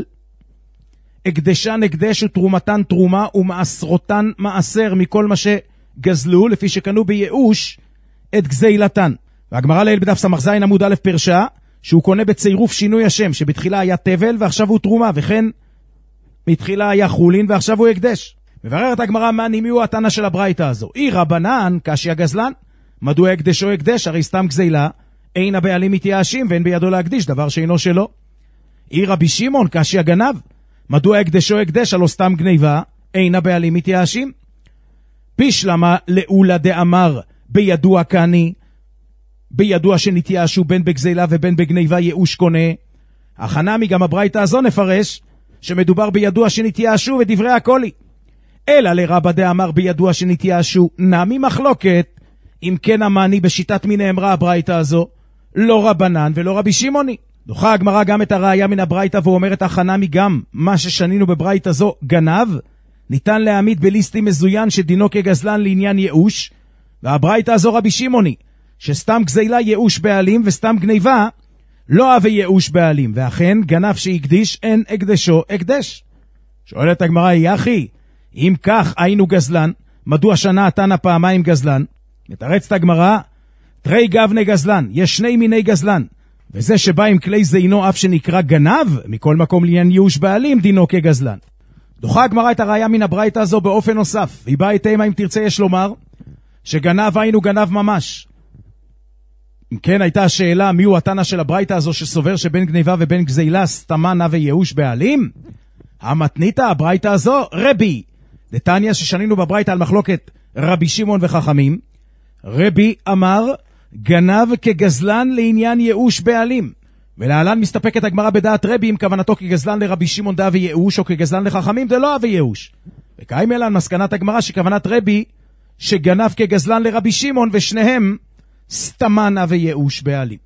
הקדשן הקדש ותרומתן תרומה ומעשרותן מעשר מכל מה שגזלו לפי שקנו בייאוש את גזילתן. והגמרא לעיל בדף סמ"ז עמוד א' פרשה שהוא קונה בצירוף שינוי השם, שבתחילה היה תבל ועכשיו הוא תרומה, וכן מתחילה היה חולין ועכשיו הוא הקדש. מבררת הגמרא מני, מי הוא התנא של הברייתא הזו? אי רבנן קשי הגזלן, מדוע הקדש או הקדש? הרי סתם גזילה אין הבעלים מתייאשים ואין בידו להקדיש דבר שאינו שלו. אי רבי שמעון קשי הגנב, מדוע הקדש או הקדש? הלא סתם גניבה אין הבעלים מתייאשים. בשלמה לאולה דאמר בידוע קני, בידוע שנתייאשו בין בגזילה ובין בגניבה ייאוש קונה. החנמי גם הברייתא הזו נפרש שמדובר בידוע שנתייאשו ודברי הקולי. אלא לרבא דאמר בידוע שנתייאשו נעמי מחלוקת. אם כן אמני בשיטת מי נאמרה הברייתא הזו? לא רבנן ולא רבי שמעוני. דוחה הגמרא גם את הראיה מן הברייתא ואומרת החנמי גם מה ששנינו בברייתא זו גנב ניתן להעמיד בליסטים מזוין שדינו כגזלן לעניין ייאוש, והברייתא הזו רבי שמעוני שסתם גזילה ייאוש בעלים וסתם גניבה לא אבי ייאוש בעלים, ואכן גנב שהקדיש אין הקדשו הקדש. שואלת הגמרא יחי אם כך היינו גזלן, מדוע שנה התנא פעמיים גזלן? מתרצת הגמרא תרי גבני גזלן, יש שני מיני גזלן, וזה שבא עם כלי זינו אף שנקרא גנב מכל מקום לעניין ייאוש בעלים דינו כגזלן. דוחה הגמרא את הראיה מן הברייתא הזו באופן נוסף, והיא באה איתמה אם תרצה יש לומר שגנב היינו גנב ממש. אם כן הייתה השאלה מי הוא התנא של הברייתא הזו שסובר שבין גניבה ובין גזילה סתמה נא וייאוש בעלים? המתניתא הברייתא הזו רבי דתניא ששנינו בברייתא על מחלוקת רבי שמעון וחכמים. רבי אמר גנב כגזלן לעניין ייאוש בעלים, ולהלן מסתפקת הגמרא בדעת רבי אם כוונתו כגזלן לרבי שמעון דא וייאוש או כגזלן לחכמים דלא אבי ייאוש. וקיים אלן מסקנת הגמרא שכוונת רבי שגנב כגזלן לרבי שמעון ושניהם סתמן וייאוש בעלים.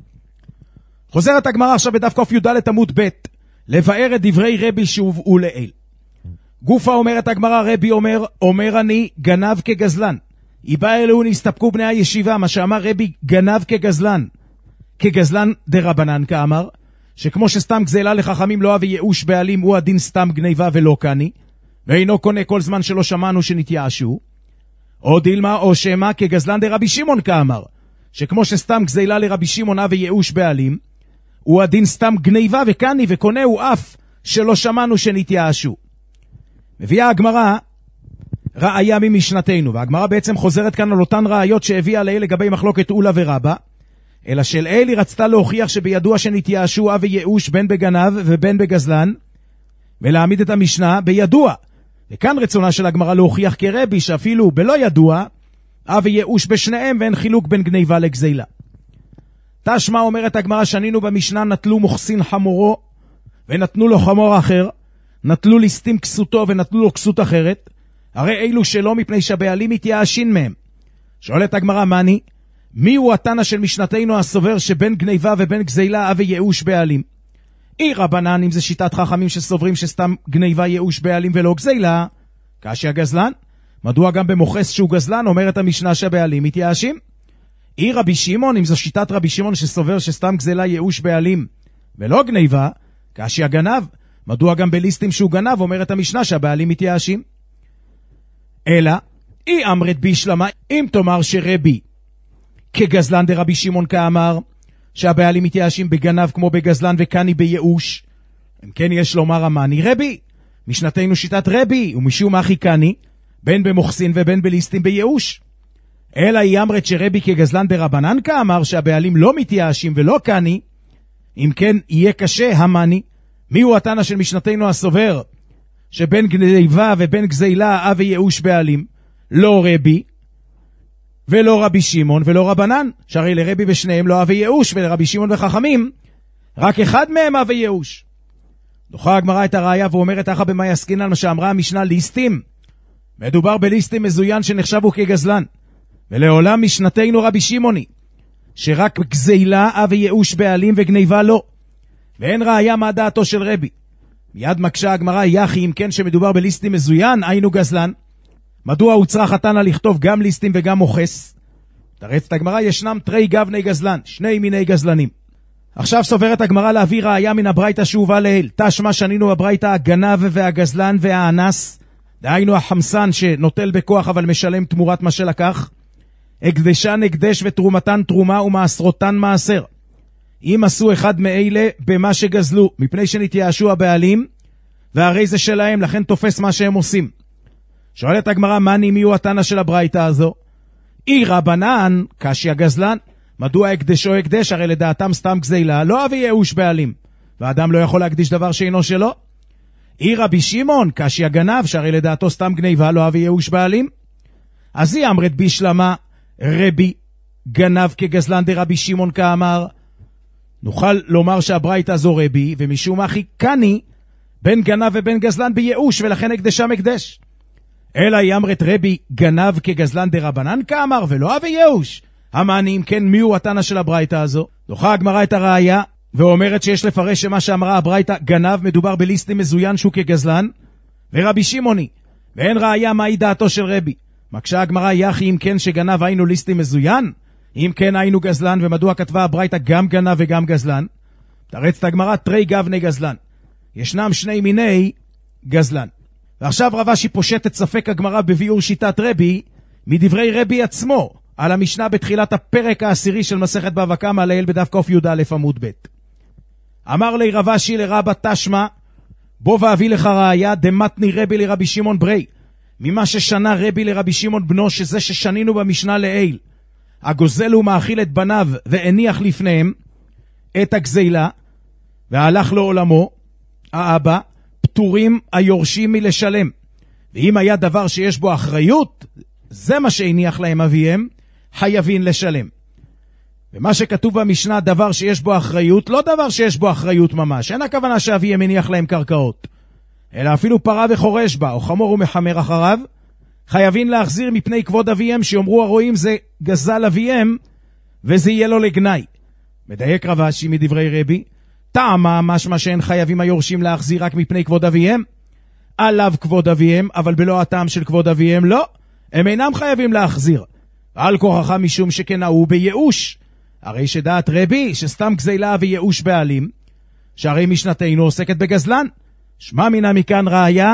חוזרת הגמרא עכשיו בדף ק"ד עמוד ב' לבאר את דברי רבי שהובאו לעיל. גופה אומרת הגמרא רבי אומר אומר אני גנב כגזלן, איבא אלוהון הסתפקו בני הישיבה מה שאמר רבי גנב כגזלן כגזלן דרבנן כאמר, שכמו שסתם גזלה לחכמים לא אבי ייאוש בעלים, הוא הדין סתם גניבה ולא קני, ואינו קונה כל זמן שלא שמענו שנתייאשו. או דילמה או שמה כגזלן דרבי שמעון כאמר, שכמו שסתם גזלה לרבי שמעון אבי ייאוש בעלים, הוא הדין סתם גניבה וקני וקונה הוא אף שלא שמענו שנתייאשו. מביאה הגמרא ראיה ממשנתנו, והגמרא בעצם חוזרת כאן על אותן ראיות שהביאה לעיל לגבי מחלוקת אולה ורבא, אלא של אלי רצתה להוכיח שבידוע שנתייאשו אבי ייאוש בין בגנב ובין בגזלן, ולהעמיד את המשנה בידוע. וכאן רצונה של הגמרא להוכיח כרבי שאפילו בלא ידוע, אבי ייאוש בשניהם ואין חילוק בין גניבה לגזילה. תשמע אומרת הגמרא שנינו במשנה נטלו מוחסין חמורו ונתנו לו חמור אחר, נטלו ליסטים כסותו ונטלו לו כסות אחרת, הרי אילו שלא מפני שהבעלים מתייאשין מהם. שואלת הגמרא מני, מי הוא התנא של משנתנו הסובר שבין גניבה ובין גזילה אבי ייאוש בעלים? אי רבנן, אם זה שיטת חכמים שסוברים שסתם גניבה ייאוש בעלים ולא גזילה, כאשר גזלן, מדוע גם במוחס שהוא גזלן אומרת המשנה שהבעלים מתייאשים? אי רבי שמעון, אם זו שיטת רבי שמעון שסובר שסתם גזילה ייאוש בעלים ולא גניבה, כאשר גנב, מדוע גם בליסטים שהוא גנב אומרת המשנה שהבעלים מתייאשים? אלא, אי אמרת בישלמה, אם תאמר שרבי כגזלן דרבי שמעון כאמר, שהבעלים מתייאשים בגנב כמו בגזלן וקני בייאוש, אם כן יש לומר המני רבי, משנתנו שיטת רבי, ומשום אחי קני, בין במוחסין ובין בליסטים בייאוש. אלא היא אמרת שרבי כגזלן דרבנן כאמר, שהבעלים לא מתייאשים ולא קני, אם כן יהיה קשה המני, מי הוא התנא של משנתנו הסובר, שבין גניבה ובין גזילה אבי ייאוש בעלים, לא רבי, ולא רבי שמעון ולא רבנן, שהרי לרבי בשניהם לא אבי ייאוש, ולרבי שמעון וחכמים, רק אחד מהם אבי ייאוש. דוחה הגמרא את הראיה ואומרת אחא במאי עסקינן מה שאמרה המשנה ליסטים. מדובר בליסטים מזוין שנחשבו כגזלן, ולעולם משנתנו רבי שמעוני, שרק גזילה אבי ייאוש בעלים וגניבה לא, ואין ראיה מה דעתו של רבי. מיד מקשה הגמרא יחי אם כן שמדובר בליסטים מזוין, היינו גזלן. מדוע הוא צריך התנא לכתוב גם ליסטים וגם מוחס? תרצת הגמרא ישנם תרי גבני גזלן, שני מיני גזלנים. עכשיו סוברת הגמרא להביא ראיה מן הברייתא שהובא לעיל. תשמע שנינו בברייתא הגנב והגזלן והאנס, דהיינו החמסן שנוטל בכוח אבל משלם תמורת מה שלקח, הקדשן הקדש ותרומתן תרומה ומעשרותן מעשר. אם עשו אחד מאלה במה שגזלו, מפני שנתייאשו הבעלים, והרי זה שלהם, לכן תופס מה שהם עושים. שואלת הגמרא, מני מי הוא התנא של הברייתא הזו? אי רבנן, קשיא גזלן, מדוע הקדשו הקדש? הרי לדעתם סתם גזילה, לא אבי ייאוש בעלים, והאדם לא יכול להקדיש דבר שאינו שלו. אי רבי שמעון, קשיא גנב, שהרי לדעתו סתם גניבה, לא אבי ייאוש בעלים. אז היא אמרת בישלמה, רבי גנב כגזלן דרבי שמעון כאמר, נוכל לומר שהברייתא זו רבי, ומשום אחי קני, בין גנב ובין גזלן בייאוש, ולכן הקדשם הקדש. אלא היא אמרת רבי גנב כגזלן דרבנן כאמר, ולא אבי ייאוש. המעני אם כן מי הוא התנא של הברייתא הזו? דוחה הגמרא את הראיה, ואומרת שיש לפרש שמה שאמרה הברייתא גנב מדובר בליסטים מזוין שהוא כגזלן, ורבי שמעוני, ואין ראיה מהי דעתו של רבי. מקשה הגמרא יחי אם כן שגנב היינו ליסטים מזוין, אם כן היינו גזלן, ומדוע כתבה הברייתא גם גנב וגם גזלן? תרצת הגמרא תרי גבני גזלן, ישנם שני מיני גזלן. ועכשיו רבשי פושט את ספק הגמרא בביאור שיטת רבי מדברי רבי עצמו על המשנה בתחילת הפרק העשירי של מסכת בבא קמא לעיל בדף ק"א עמוד ב'. אמר לי רבשי לרבא תשמע, בוא ואביא לך ראיה דמתני רבי לרבי שמעון ברי, ממה ששנה רבי לרבי שמעון בנו, שזה ששנינו במשנה לעיל, הגוזל הוא מאכיל את בניו והניח לפניהם את הגזילה, והלך לעולמו, האבא, פטורים היורשים מלשלם. ואם היה דבר שיש בו אחריות, זה מה שהניח להם אביהם, חייבים לשלם. ומה שכתוב במשנה, דבר שיש בו אחריות, לא דבר שיש בו אחריות ממש. אין הכוונה שאביהם הניח להם קרקעות, אלא אפילו פרה וחורש בה, או חמור ומחמר אחריו, חייבים להחזיר מפני כבוד אביהם, שיאמרו הרואים זה גזל אביהם, וזה יהיה לו לגנאי. מדייק רבשי מדברי רבי, טעמה משמע שאין חייבים היורשים להחזיר רק מפני כבוד אביהם, עליו כבוד אביהם, אבל בלא הטעם של כבוד אביהם לא, הם אינם חייבים להחזיר. על כוחך משום שכנעו בייאוש, הרי שדעת רבי שסתם גזילה וייאוש בעלים, שהרי משנתנו עוסקת בגזלן. שמע מינה מכאן ראיה,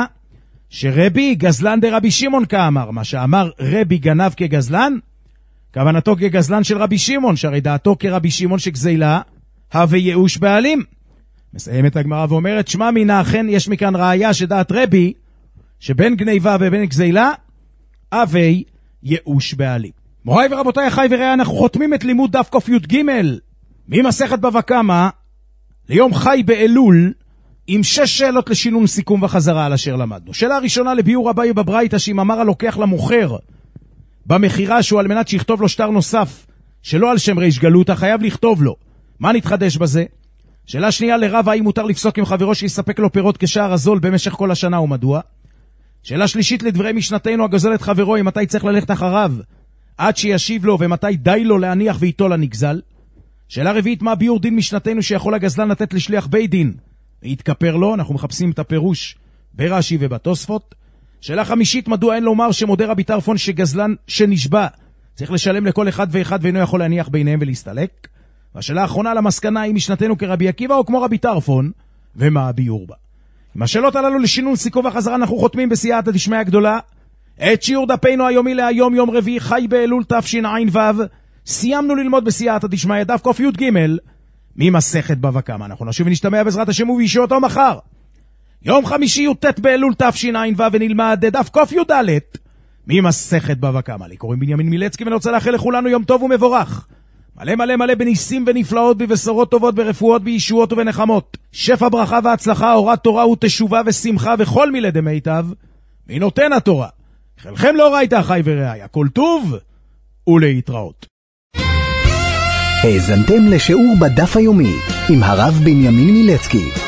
שרבי גזלן דרבי שמעון כאמר, מה שאמר רבי גנב כגזלן, כוונתו כגזלן של רבי שמעון, שהרי דעתו כרבי שמעון שגזילה, הווה ייאוש בעלים. מסיימת הגמרא ואומרת, שמע מינה אכן יש מכאן ראיה שדעת רבי, שבין גניבה ובין גזילה, הווה ייאוש בעלים. מוריי ורבותיי, אחי ורעי, אנחנו חותמים את לימוד דף ק"ג ממסכת בבא קמא ליום חי באלול, עם שש שאלות לשינון סיכום וחזרה על אשר למדנו. שאלה הראשונה לביאור אביי בברייתא, שאם אמר הלוקח למוכר במחירה שהוא על מנת שיכתוב לו שטר נוסף שלא על שם ריש גלותא, חייב לכתוב לו. מה נתחדש בזה? שאלה שנייה לרב, האם מותר לפסוק עם חברו שיספק לו פירות כשער הזול במשך כל השנה ומדוע? שאלה שלישית לדברי משנתנו הגוזל את חברו, אם מתי צריך ללכת אחריו עד שישיב לו ומתי די לו להניח ואיתו לנגזל? שאלה רביעית, מה ביור דין משנתנו שיכול הגזלן לתת לשליח בית דין והתכפר לו? אנחנו מחפשים את הפירוש ברש"י ובתוספות. שאלה חמישית, מדוע אין לומר שמודה רבי טרפון שגזלן שנשבע צריך לשלם לכל אחד ואחד ואינו יכול להניח ביניהם ולהסתלק? והשאלה האחרונה למסקנה, האם משנתנו כרבי עקיבא או כמו רבי טרפון, ומה הביור בה? עם השאלות הללו לשינון סיכום וחזרה אנחנו חותמים בסייעתא דשמיא הגדולה את שיעור דפנו היומי להיום, יום רביעי חי באלול תשע"ו. סיימנו ללמוד בסייעתא דשמיא דף ק"ג ממסכת בבא קמא. אנחנו נשוב ונשתמע בעזרת השם ובישועתו מחר, יום חמישי י"ט באלול תשע"ו, ונלמד דף ק"ד ממסכת בבא קמא. לי קוראים בנימין מילצקי, ואני רוצה לאחל לכולנו יום טוב ומבורך, מלא מלא מלא בניסים ונפלאות, בבשורות טובות, ברפואות, בישועות ובנחמות, שפע ברכה והצלחה, אורת תורה ותשובה ושמחה וכל מילי דמיטב מנותן התורה. חלכם לא ראית אחי ורעי, הכל טוב ולהתראות. האזנתם לשיעור בדף היומי עם הרב בנימין מילצקי.